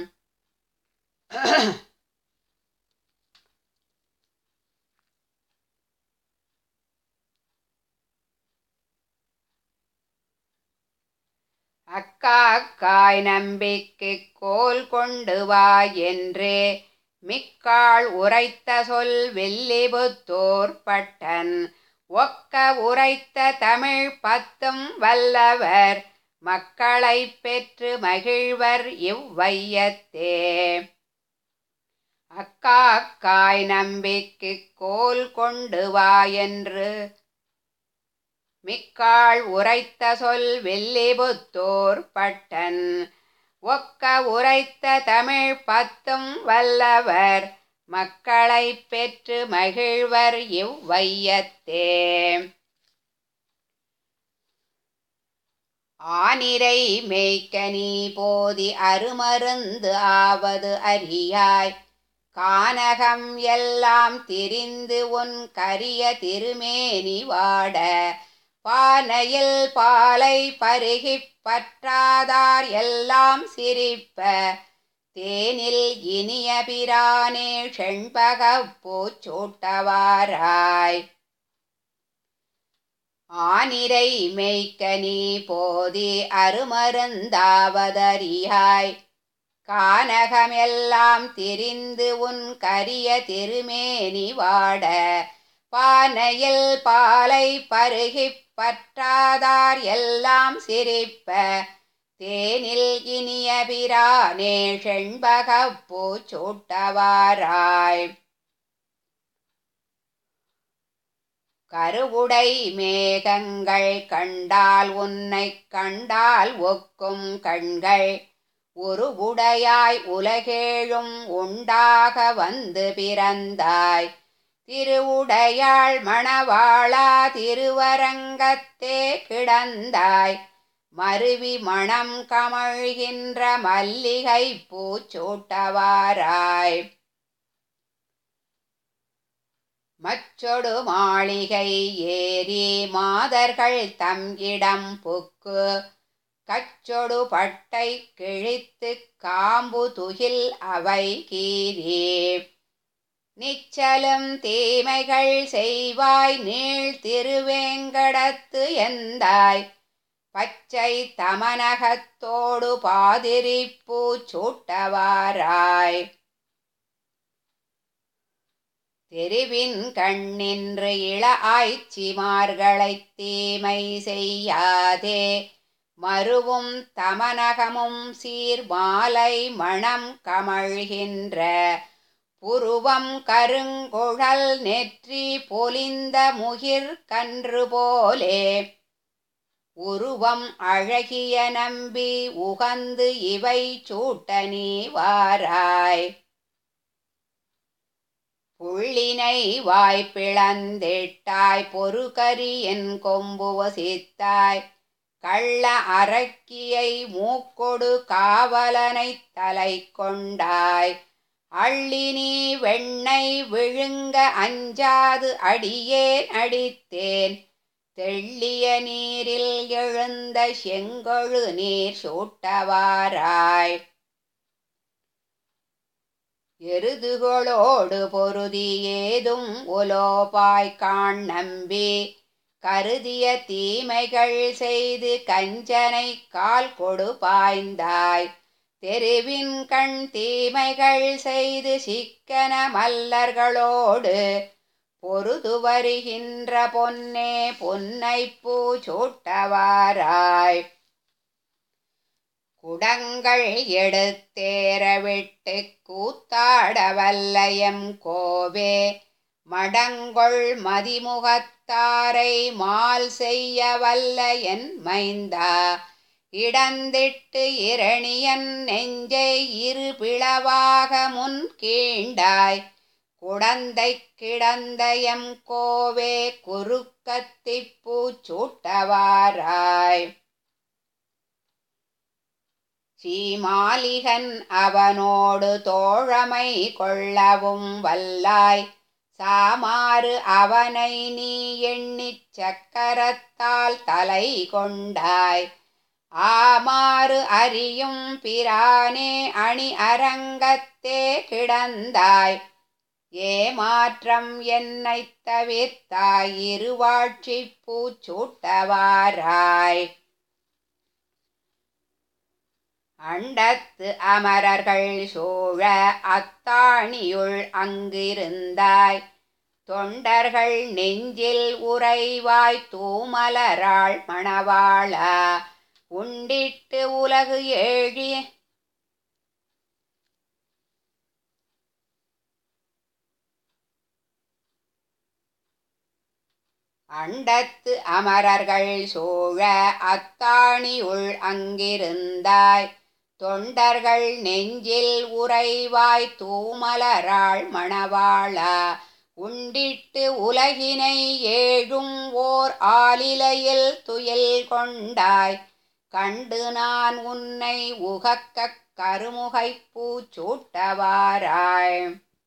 S1: அக்காக்காய் நம்பிக்கு கோல் கொண்டு வா என்று மிக்காள் உரைத்த சொல் வில்லிபுத்தூர் பட்டன், ஒக்க உரைத்த தமிழ் பத்தும் வல்லவர் மக்களை பெற்று மகிழ்வர் இவ்வையத்தே. அக்காக்காய் நம்பிக்கு கோல் கொண்டு வா என்று மிக்காள் உரைத்த சொல் வில்லிபுத்தூர் பட்டன், ஒக்க உரைத்த தமிழ் பத்தும் வல்லவர் மக்களை பெற்று மகிழ்வர் இவ்வையத்தே. ஆனிரை மேய்க்க நீ போதி அருமருந்து ஆவது அறியாய், கானகம் எல்லாம் திரிந்து உன் கரிய திருமேனி வாட, பானையில் பாலை பருகிப் பற்றாதார் எல்லாம் சிரிப்ப, தேனில் இனிய பிரானே செண்பகப் பூச்சூட்டவாராய். ஆனிரை மெய்க்க நீ போதி அருமருந்தாவதறியாய் கானகமெல்லாம் திரிந்து உன் கரிய திருமேனி வாட பானையில் பாலை பருகிப் பற்றாதார் எல்லாம் சிரிப்ப தேனில் இனிய பிரானே செண்பகப் பூச்சூட்டவாராய். கருவுடை மேகங்கள் கண்டால் உன்னைக் கண்டால் ஒக்கும் கண்கள் உருவுடையாய் உலகேழும் உண்டாக வந்து பிறந்தாய். திருவுடையாள் மணவாளா திருவரங்கத்தே கிடந்தாய் மருவி மணம் கமழ்கின்ற மல்லிகை பூச்சூட்டவாராய். மச்சொடு மாளிகை ஏறி மாதர்கள் தம் இடம் புக்கு கச்சொடு பட்டை கிழித்து காம்பு துகில் அவை கீரே நிச்சலும் தீமைகள் செய்வாய் நீள் திருவேங்கடத்து எந்தாய் பச்சை தமனகத்தோடு பாதிரிப்பூ சூட்டவாராய். தெருவின் கண்ணின்று இள ஆய்ச்சிமார்களைத் தீமை செய்யாதே மருவும் தமனகமும் சீர் மாலை மணம் கமழ்கின்ற புருவம் கருங்குழல் நெற்றி பொலிந்த முகிர் கன்று போலே உருவம் அழகிய நம்பி உகந்து இவை சூட்ட நீ வாராய். புள்ளினை வாய்ப்பிளந்திட்டாய் பொறுகரி என் கொம்பு வசித்தாய் கள்ள அரக்கியை மூக்கொடு காவலனைத் தலை கொண்டாய். அள்ளி நீ வெண்ணை விழுங்க அஞ்சாது அடியேன் அடித்தேன் தெள்ளிய நீரில் எழுந்த செங்கொழு நீர் சூட்டவாராய். எருதுகளோடு பொருதி ஏதும் உலோபாய் காண் நம்பி கருதிய தீமைகள் செய்து கஞ்சனை கால் கொடு பாய்ந்தாய். தெருவின் கண் தீமைகள் செய்து சிக்கன மல்லர்களோடு பொருது வருகின்ற பொன்னே பொன்னைப்பூ சூட்டவாராய். குடங்கள் எடுத்தேற விட்டு கூத்தாட வல்லயம் கோவே மடங்கொள் மதிமுகத்தாரை மால் செய்ய வல்லயன் மைந்தா இடந்திட்டு இரணியன் நெஞ்சை இரு பிளவாக முன் கீண்டாய். குடந்தை கிடந்தயம் கோவே குறுக்கத்திப்பூ சூட்டவாராய். சீமாலிகன் அவனோடு தோழமை கொள்ளவும் வல்லாய் சாமாறு அவனை நீ எண்ணிச் சக்கரத்தால் தலை கொண்டாய். ஆமாறு அறியும் பிரானே அணி அரங்கத்தே கிடந்தாய் ஏமாற்றம் என்னைத் தவிர்த்தாய் இருவாட்சிப் பூச்சூட்டவாராய். அண்டத்து அமரர்கள் சூழ அத்தாணியுள் அங்கிருந்தாய் தொண்டர்கள் நெஞ்சில் உறைவாய் தூமலராள் மணவாளா உண்டிட்டு உலகு ஏழி அண்டத்து அமரர்கள் சூழ அத்தாணியுள் அங்கிருந்தாய் தொண்டர்கள் நெஞ்சில் உறைவாய் தூமலராள் மணவாளா உண்டிட்டு உலகினை ஏழும் ஓர் ஆலிலையில் துயில் கொண்டாய். கண்டு நான் உன்னை உகக்கக் கருமுகைப் பூச்சூட்டவாராய்.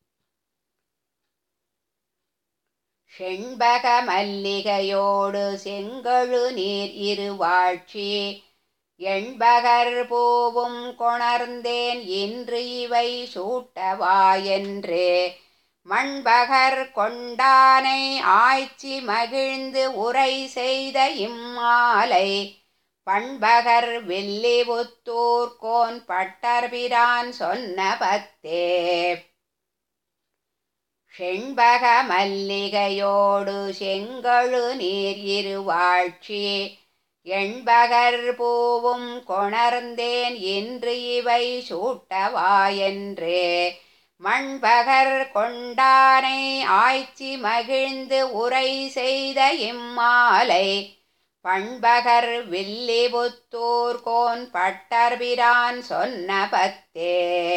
S1: செண்பக மல்லிகையோடு செங்கழு நீர் இருவாட்சி எண்பகர் பூவும் கொணர்ந்தேன் இன்று இவை சூட்டவாயென்று மண்பகர் கொண்டானை ஆய்ச்சி மகிழ்ந்து உரை செய்த இம்மாலை பண்பகர் வில்லிபுத்தூர்கோன் பட்டர்பிரான் சொன்ன பத்தே. செண்பக மல்லிகையோடு செங்கழு நீர் இருவாழ்ச்சி எண்பகர் பூவும் கொணர்ந்தேன் இன்று இவை சூட்டவாயென்றே. மண்பகர் கொண்டானை ஆய்ச்சி மகிழ்ந்து உரை செய்த இம்மாலை பண்பகர் வில்லிபுத்தூர்கோன் பட்டர்பிரான் சொன்ன பத்தே.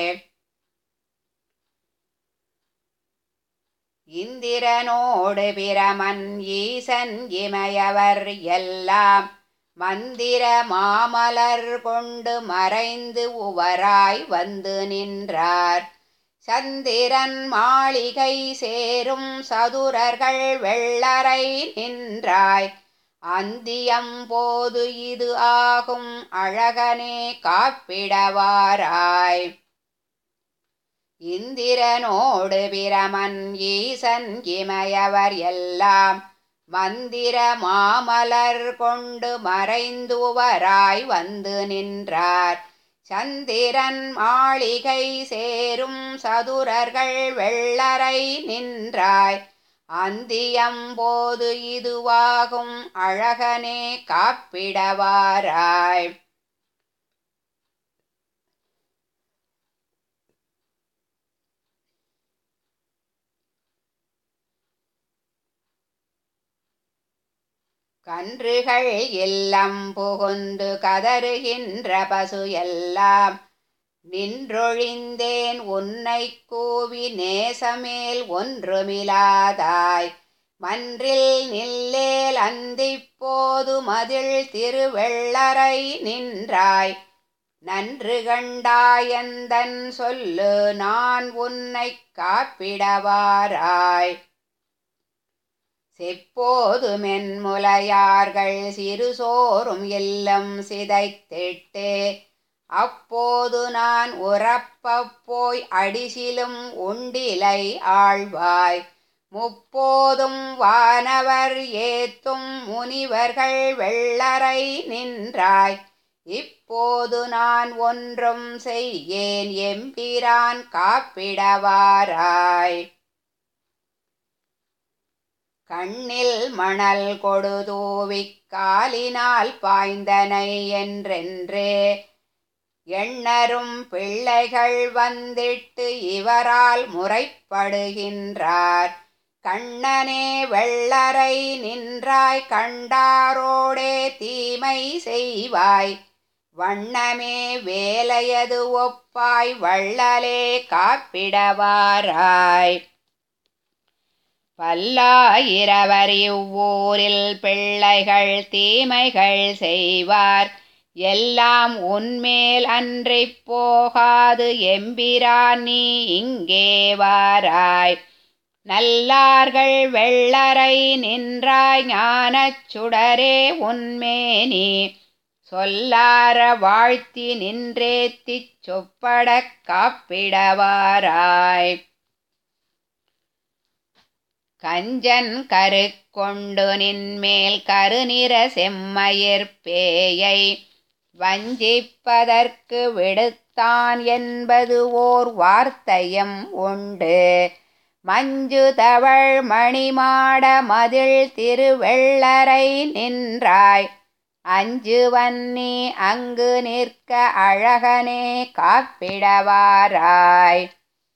S1: இந்திரனோடு பிரமன் ஈசன் இமையவர் எல்லாம் மந்திர மாமலர் கொண்டு மறைந்து உவராய் வந்து நின்றார். சந்திரன் மாளிகை சேரும் சதுரர்கள் வெள்ளரை நின்றாய் அந்தியம் போது இது ஆகும் அழகனே காப்பிடவாராய். இந்திரனோடு பிரமன் ஈசன் இமையவர் எல்லாம் மந்திர மாமலர் கொண்டு மறைந்துவராய் வந்து நின்றார். சந்திரன் மாளிகை சேரும் சதுரர்கள் வெள்ளரை நின்றாய் அந்தியம் போது இதுவாகும் அழகனே காப்பிடவாராய். கன்றுகள் இல்லம் புகுந்து கதறுகின்ற பசு எல்லாம் நின்றொழிந்தேன் உன்னை கூவி நேசமேல் ஒன்றுமிலாதாய். மன்றில் நில்லேல் அந்திப்போது மதில் திருவெள்ளரை நின்றாய் நன்று கண்டாயந்தன் சொல்லு நான் உன்னை காப்பிடவாராய். செப்போது மென்முலையார்கள் சிறுசோறும் இல்லம் சிதைத்திட்டே அப்போது நான் உறப்பப் போய் அடிசிலும் உண்டிலை ஆழ்வாய். முப்போதும் வானவர் ஏத்தும் முனிவர்கள் வெள்ளரை நின்றாய் இப்போது நான் ஒன்றும் செய்யேன் எம்பிரான் காப்பிடவாராய். கண்ணில் மணல் கொடுதூவிக் காலினால் பாய்ந்தனை என்றென்றே எண்ணரும் பிள்ளைகள் வந்திட்டு இவரால் முறைப்படுகின்றார். கண்ணனே வெள்ளரை நின்றாய் கண்டாரோடே தீமை செய்வாய் வண்ணமே வேலையது ஒப்பாய் வள்ளலே காப்பிடவாராய். பல்லாயிரவர் இவ்வூரில் பிள்ளைகள் தீமைகள் செய்வார் எல்லாம் உன்மேல் அன்றிப் போகாது எம்பிரான் நீ இங்கே வாராய். நல்லார்கள் வெள்ளரை நின்றாய் ஞானச் சுடரே உன்மேனி சொல்லார வாழ்த்தி நின்றேத்திச் சொப்படக் காப்பிடவாராய். கஞ்சன் கருக்கொண்டு நின்மேல் கருநிற செம்மயிர் பேயை வஞ்சிப்பதற்கு விடுத்தான் என்பது ஓர் வார்த்தையும் உண்டு. மஞ்சு தவழ் மணிமாட மதில் திருவெள்ளரை நின்றாய் அஞ்சுவன்னி அங்கு நிற்க அழகனே காப்பிடவாராய்.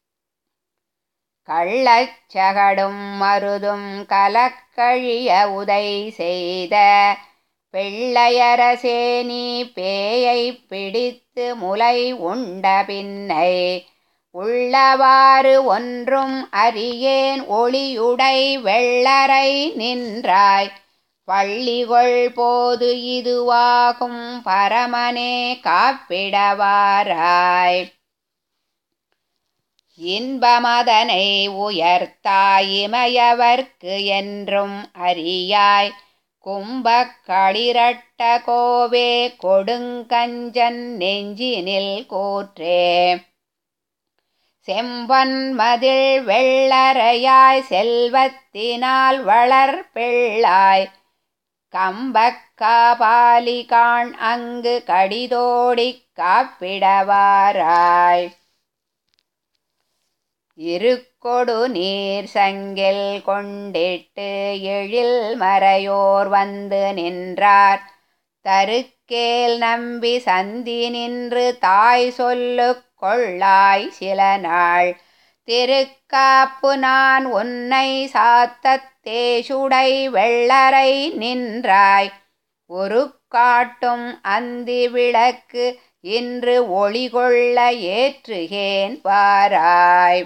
S1: கள்ளச்சகடும் மருதும் கலக்கழிய உதை செய்த பிள்ளையரசே நீ பேயை பிடித்து முலை உண்ட பின்னை உள்ளவாறு ஒன்றும் அறியேன் ஒளியுடை வெள்ளரை நின்றாய் பள்ளிகொள் போது இதுவாகும் பரமனே காப்பிடவாராய். இன்பமதனை உயர்த்தாய் இமையவர்க்கு என்றும் அறியாய் கும்பக் களிரட்ட கோவே கொடுங்கஞ்சன் நெஞ்சினில் கூற்றே. செம்பொன் மதில் வெள்ளரையாய் செல்வத்தினால் வளர்பிள்ளாய் கம்பக்காபாலிகான் அங்கு கடிதோடிக் காப்பிடவாராய். இருக்கொடு நீர் சங்கில் கொண்டிட்டு எழில் மறையோர் வந்து நின்றார் தருக்கேல் நம்பி சந்தி நின்று தாய் சொல்லு கொள்ளாய் சில நாள் திருக்காப்பு நான் உன்னை சாத்தத் தேசுடை வெள்ளரை நின்றாய் ஒரு காட்டும் அந்தி விளக்கு இன்று ஒளிகொள்ள ஏற்றுகேன் பாராய்.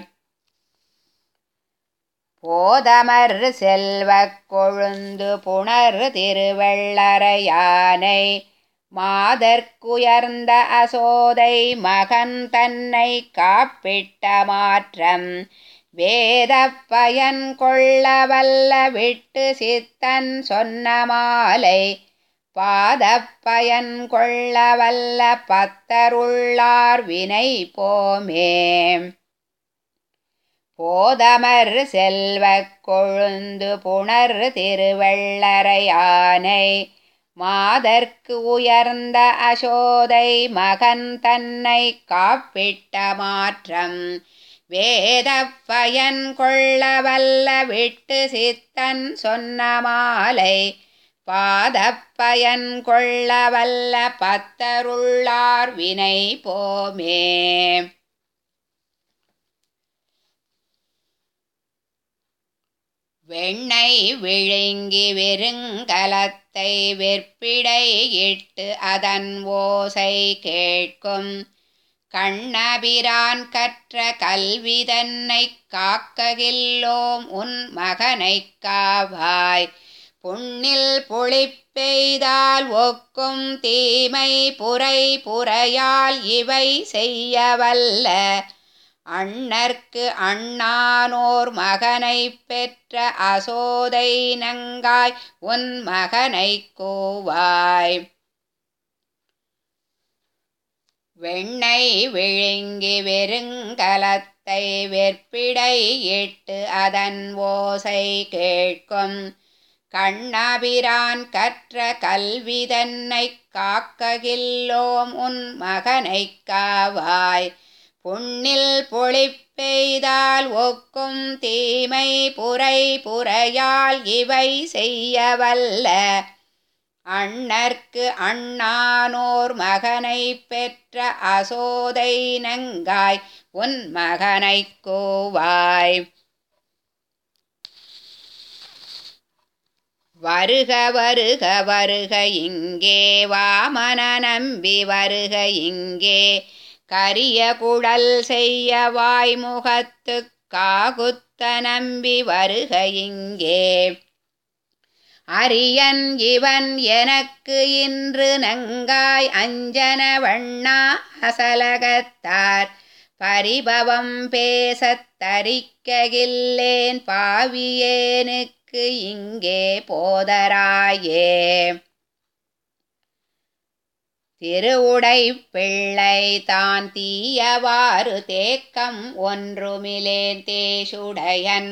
S1: போதமர் செல்வக் கொழுந்து புணர் திருவெள்ளரையானை மாதர்க்குயர்ந்த அசோதை மகன் தன்னை காப்பிட்ட மாற்றம் வேத பயன் கொள்ள வல்ல விட்டு சித்தன் சொன்ன மாலை பாதப்பயன் கொள்ள வல்ல பத்தருள்ளார் வினை போமே. போதமர் செல்வக் கொழுந்து புணர் திருவெள்ளரையானை மாதர்க்கு உயர்ந்த அசோதை மகன் தன்னை காப்பிட்ட மாற்றம் வேத பயன் கொள்ள வல்ல விட்டு சித்தன் சொன்ன மாலை பாதப்பயன் கொள்ள வல்ல பத்தருள்ளார் வினை போமே. வெண்ணை விழுங்கி வெறுங்கலத்தை வெற்பிடை இட்டு அதன் ஓசை கேட்கும் கண்ணபிரான் கற்ற கல்வி தன்னைக் காக்ககில்லோம் உன் மகனைக் காவாய். புண்ணில் புளிப்பெய்தால் ஒக்கும் தீமை புரை புரையால் இவை செய்ய வல்ல அண்ணற்கு அண்ணானோர் மகனைப் பெற்ற அசோதை நங்காய் உன் மகனைக் கூவாய். வெண்ணை விழுங்கி வெறுங்கலத்தை வெற்பிடை இட்டு அதன் ஓசை கேட்கும் கண்ணபிரான் கற்ற கல்வி தன்னைக் காக்ககில்லோம் உன் மகனைக் காவாய். புண்ணில் பொழிப்பெய்தால் ஒக்கும் தீமை புரை புரையால் இவை செய்ய வல்ல அண்ணற்கு அண்ணானோர் மகனைப் பெற்ற அசோதை நங்காய் உன் மகனைக் கூவாய். வருக வருக வருக இங்கே வாமன நம்பி வருக இங்கே கரிய குழல் செய்ய வாய்முகத்துக் காகுத்த நம்பி வருக இங்கே. அரியன் இவன் எனக்கு இன்று நங்காய் அஞ்சன வண்ணா அசலகத்தார் பரிபவம் பேசத் தரிக்ககில்லேன் பாவியேனுக்கு இங்கே போதராயே. திருவுடைப் பிள்ளை தான் தீயவாறு தேக்கம் ஒன்றுமிலேன் தேசுடையன்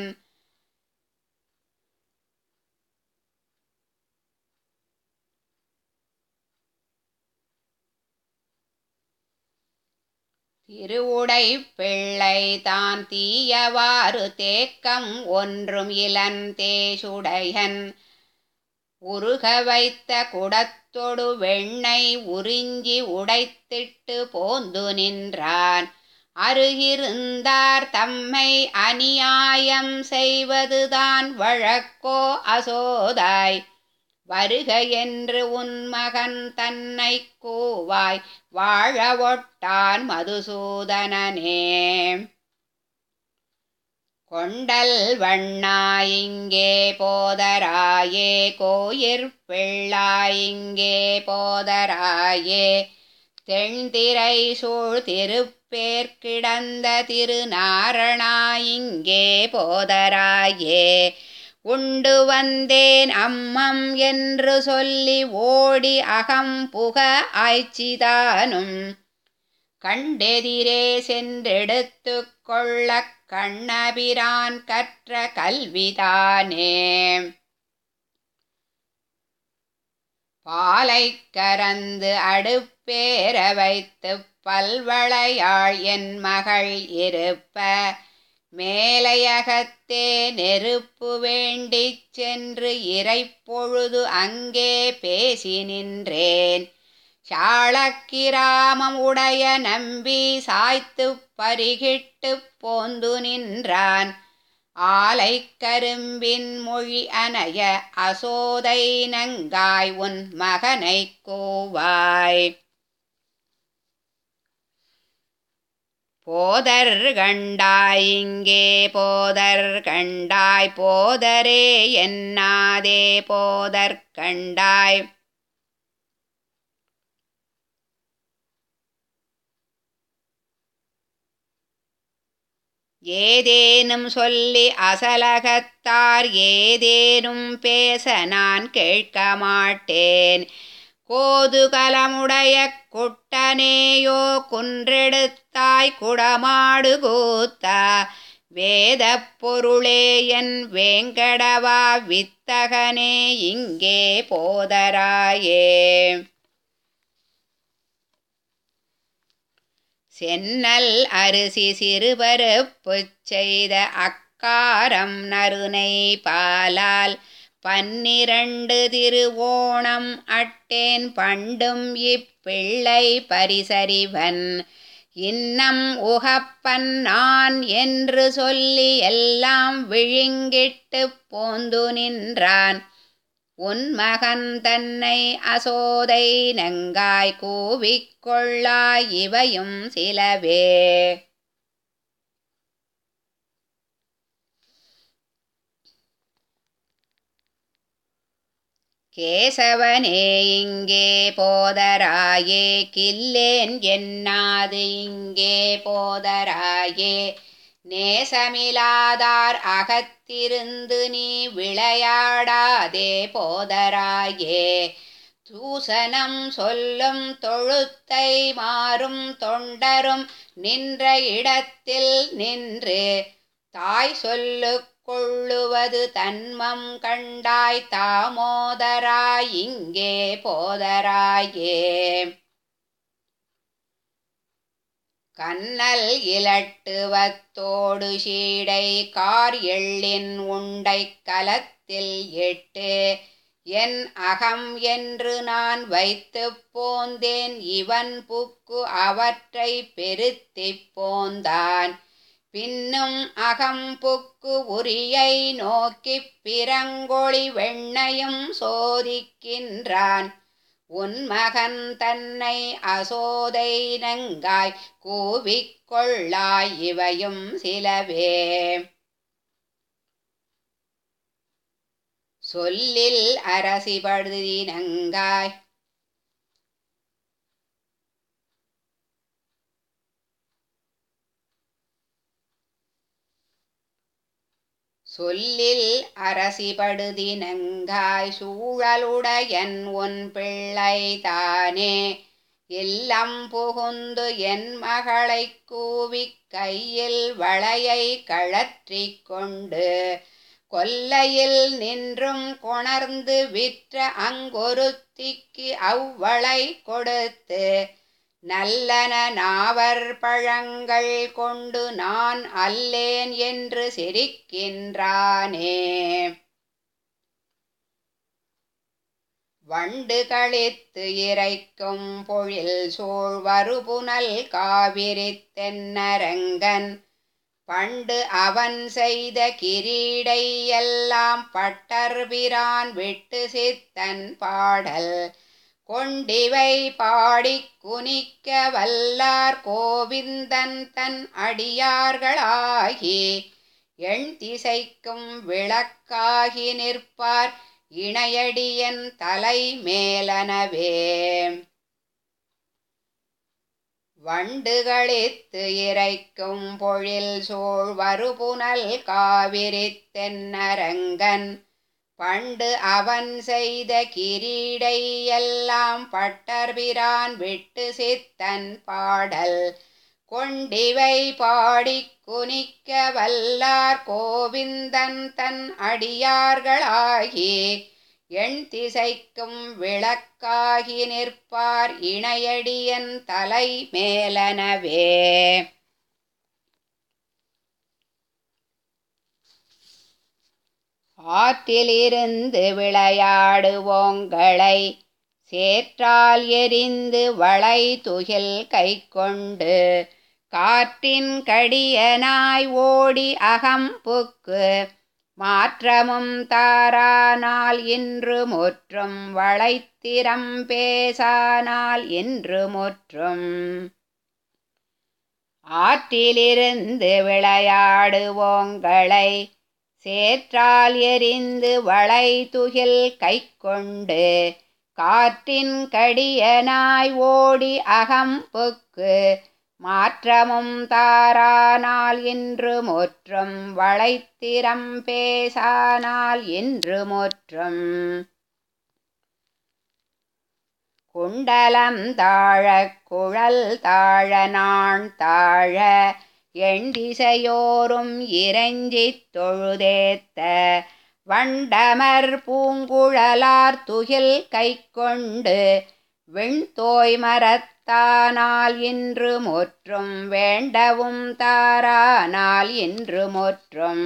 S1: திருவுடைப் பிள்ளை தான் தீயவாறு தேக்கம் ஒன்றும் இலன் தேசுடையன் உருக வைத்த குடத்தொடு வெண்ணை உறிஞ்சி உடைத்திட்டு போந்து நின்றான். அருகிருந்தார் தம்மை அநியாயம் செய்வதுதான் வழக்கோ அசோதாய் வருக என்று உன் மகன் தன்னை கூவாய் வாழ ஒட்டான் மதுசூதனனே. கொண்டல் வண்ணா இங்கே போதராயே கோயிற் இங்கே போதராயே தென்திரை சூழ் திருப்பேர் கிடந்த திருநாரணா இங்கே போதராயே. உண்டு வந்தேன் அம்மம் என்று சொல்லி ஓடி அகம் புக ஆய்ச்சிதானும் கண்டெதிரே சென்றெடுத்து கொள்ள கண்ணபிரான் கற்ற கல்விதானே. பாலை கறந்து அடுப்பேற வைத்து பல்வளையாள் என் மகள் இருப்ப மேலையகத்தே நெருப்பு வேண்டிச் சென்று இறைப்பொழுது அங்கே பேசி நின்றேன். சாளக்கிராமம் உடைய நம்பி சாய்த்து பருகிட்டு போந்து நின்றான். ஆலை கரும்பின் மொழி அணைய அசோதை நங்காய் உன் மகனை கோவாய். போதர் கண்டாய் இங்கே போதர் கண்டாய் போதரே என்னாதே போதர் கண்டாய். ஏதேனும் சொல்லி அசலகத்தார் ஏதேனும் பேச நான் கேட்க மாட்டேன். கோதுகலமுடைய குட்டனேயோ குன்றெடுத்தாய் குடமாடு கூத்தா. வேத பொருளே என் வேங்கடவா வித்தகனே இங்கே போதராயே. சென்னல் அரிசி சிறுபருப்பு செய்த அக்காரம் நறுனை பாலால் பன்னிரண்டு திருவோணம் அட்டேன் பண்டும் இப்பிள்ளை பரிசறிவன். இன்னம் உகப்பன் நான் என்று சொல்லி எல்லாம் விழுங்கிட்டு போந்து நின்றான். உன் மகன் தன்னை அசோதை நங்காய் கூவிக்கொள்ளாய் இவையும் சிலவே. கேசவனே இங்கே போதராயே கில்லேன் என்னாது இங்கே போதராயே. நேசமிலாதார் அகத்திருந்து நீ விளையாடாதே போதராயே. தூசணம் சொல்லும் தொழுத்தை மாறும் தொண்டரும் நின்ற இடத்தில் நின்று தாய் சொல்லு கொள்ளுவது தன்மம் கண்டாய் தாமோதராய் இங்கே போதராயே. கண்ணல் இலட்டுவத்தோடு சீடை கார் எள்ளின் உண்டை கலத்தில் எட்டு என் அகம் என்று நான் வைத்து போந்தேன். இவன் புக்கு அவற்றை பெருத்திப் போந்தான். பின்னும் அகம்புக்கு உரியை நோக்கிப் பிறங்கொழி வெண்ணையும் சோதிக்கின்றான். உன் மகன் தன்னை அசோதை நங்காய் கூவிக்கொள்ளாய் இவையும் சிலவே. சொல்லில் அரசிபடுதி நங்காய் சொல்லில் அரசிபடுதி நங்காய் சூழலுடையன் உன் பிள்ளை தானே. இல்லம் புகுந்து என் மகளை கூவிக் கையில் வளையை கழற்றி கொண்டு கொல்லையில் நின்றும் கொணர்ந்து விற்ற அங்கொருத்திக்கு அவ்வளை கொடுத்து நல்லன நாவர் பழங்கள் கொண்டு நான் அல்லேன் என்று சிரிக்கின்றானே. வண்டு களித்து இறைக்கும் பொழில் சூழ் வருபுனல் காவிரி தென்னரங்கன் பண்டு அவன் செய்த கிரீடை எல்லாம் பட்டர்பிரான் விட்டு சித்தன் பாடல் கொண்டிவை பாடிக் குனிக்க வல்லார் கோவிந்தன் தன் அடியார்களாகி எண் திசைக்கும் விளக்காகி நிற்பார் இணையடியன் தலை மேலனவே. வண்டுகளித்து இறைக்கும் பொழில் சூழ் வருபுனல் காவிரி தென்னரங்கன் பண்டு அவன் செய்த கிரீடை எல்லாம் பட்டர்பிரான் விட்டு சித்தன் பாடல் கொண்டிவை பாடிக் குனிக்க வல்லார் கோவிந்தன் தன் அடியார்களாகி எண் திசைக்கும் விளக்காகி நிற்பார் இணையடியன் தலை மேலனவே. ஆற்றிலிருந்து விளையாடுவோங்களை சேற்றால் எரிந்து வளை துகில் கை கொண்டு காற்றின் கடியனாய் ஓடி அகம்புக்கு மாற்றமும் தாரானால் இன்று முற்றும் வளைத்திறம் பேசானால் இன்று முற்றும். ஆற்றிலிருந்து விளையாடுவோங்களை சேற்றால் எரிந்து வளை துகில் கை கொண்டு காற்றின் கடியனாய் ஓடி அகம்புக்கு மாற்றமும் தாரானால் இன்று முற்றும் வளைத்திறம் பேசானால் இன்று முற்றும். குண்டலம் தாழ குழல் தாழ நாண் தாழ எண்டிசையோரும் இறைஞ்சித் தொழுதேத்த வண்டமர் பூங்குழலார் துகில் கை கொண்டு விண்தோய் மரத்தானால் இன்று முற்றும் வேண்டவும் தாரானால் இன்று முற்றும்.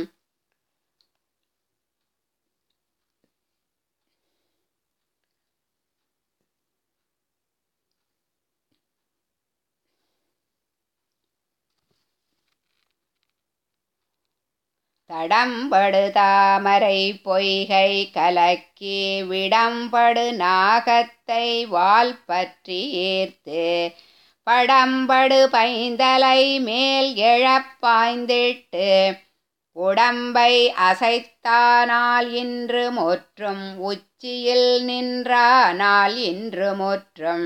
S1: தடம்படு தாமரை பொய்கை கலக்கி விடம்படு நாகத்தை வால் பற்றி ஈர்த்து படம்படு பைந்தலை மேல் எழப்பாய்ந்திட்டு உடம்பை அசைத்தானால் இன்று முற்றும் உச்சியில் நின்றானால் இன்று முற்றும்.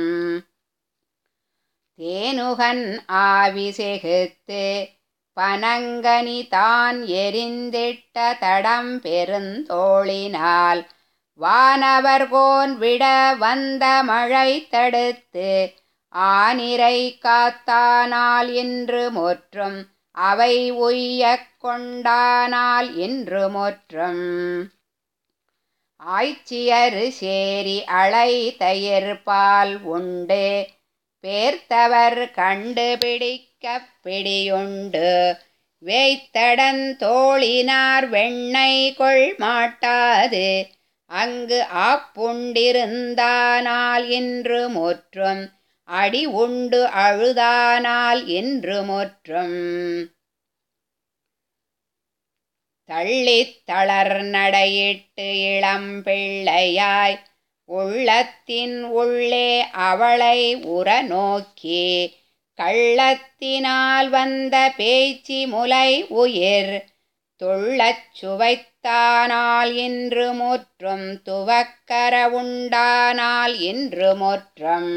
S1: தேனுகன் ஆவி செகுத்து பனங்கனி தான் எரிந்திட்ட தடம் பெருந்தோளினால் வானவர்கோன் விட வந்த மழை தடுத்து ஆனிரை காத்தானால் இன்று முற்றும் அவை உய்யக் கொண்டானால் இன்று முற்றும். ஆய்ச்சியரு சேரி அலை தயிர் பால் உண்டு பேர்த்தவர் கண்டுபிடிக்கப் பிடியுண்டு வேய்த்தடன் தோழினார் வெண்ணெய் கொள் மாட்டாது அங்கு ஆப்புண்டிருந்தானால் இன்று முற்றும் அடி உண்டு அழுதானால் இன்று முற்றும். தள்ளித் தளர் நடையிட்டு இளம்பிள்ளையாய் உள்ளத்தின் உள்ளே அவளை உற நோக்கி கள்ளத்தினால் வந்த பேச்சி முலை உயிர் துள்ளச் சுவைத்தானால் இன்று முற்றும் துவக்கர உண்டானால் இன்று முற்றும்.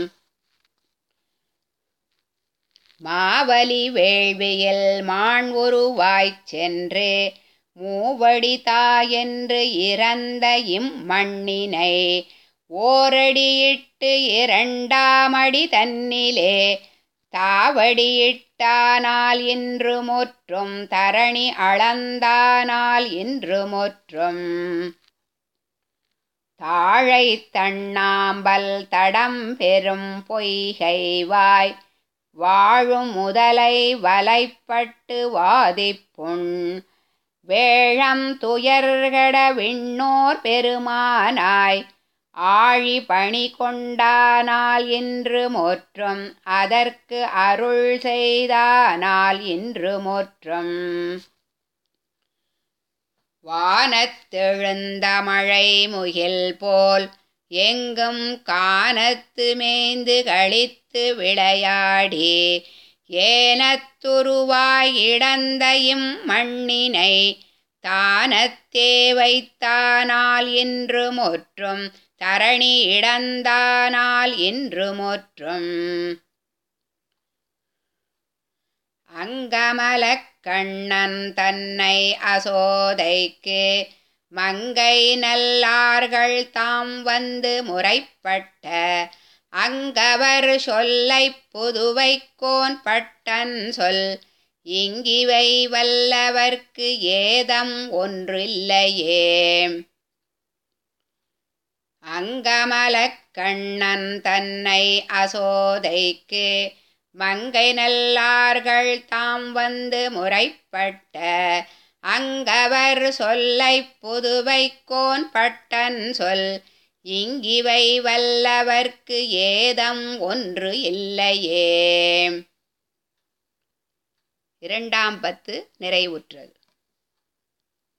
S1: மாவலி வேள்வியில் மான் உருவாய்ச் சென்று மூவடி தாயென்று இறந்த இம்மண்ணினை ஓரடியிட்டு இரண்டாமடி தன்னிலே தாவடியிட்டானால் இன்று முற்றும் தரணி அளந்தானால் இன்று முற்றும். தாழை தண்ணாம்பல் தடம் பெரும் பொய்கைவாய் வாழும் முதலை வலைப்பட்டு வாதிப்புண் வேழம் துயர்கட விண்ணோர் பெருமானாய் ஆழி பணி கொண்டானால் இன்று முற்றும் அதற்கு அருள் செய்தானால் இன்று முற்றும். வானத்தெழுந்த மழை முகில் போல் எங்கும் கானத்து மேய்ந்து களித்து விளையாடி ஏனத்துருவாய் இடந்த இம்மண்ணினை தானத்தே வைத்தானால் இன்று முற்றும் தரணி இடந்தானால் இன்று முற்றும். அங்கமலக் கண்ணன் தன்னை அசோதைக்கு மங்கை நல்லார்கள் தாம் வந்து முறைப்பட்ட அங்கவர் சொல்லைப் புதுவைக்கோன் பட்டன் சொல் இங்கிவை வல்லவர்க்கு ஏதம் ஒன்றில்லையே. அங்கமலக் கண்ணன் தன்னை அசோதைக்கு மங்கை நல்லார்கள் தாம் வந்து முறைப்பட்ட அங்கவர் சொல்லைப் புதுவைக்கோன் பட்டன் சொல் இங்கிவை வல்லவர்க்கு ஏதம் ஒன்று இல்லையே. இரண்டாம் பத்து நிறைவுற்றது.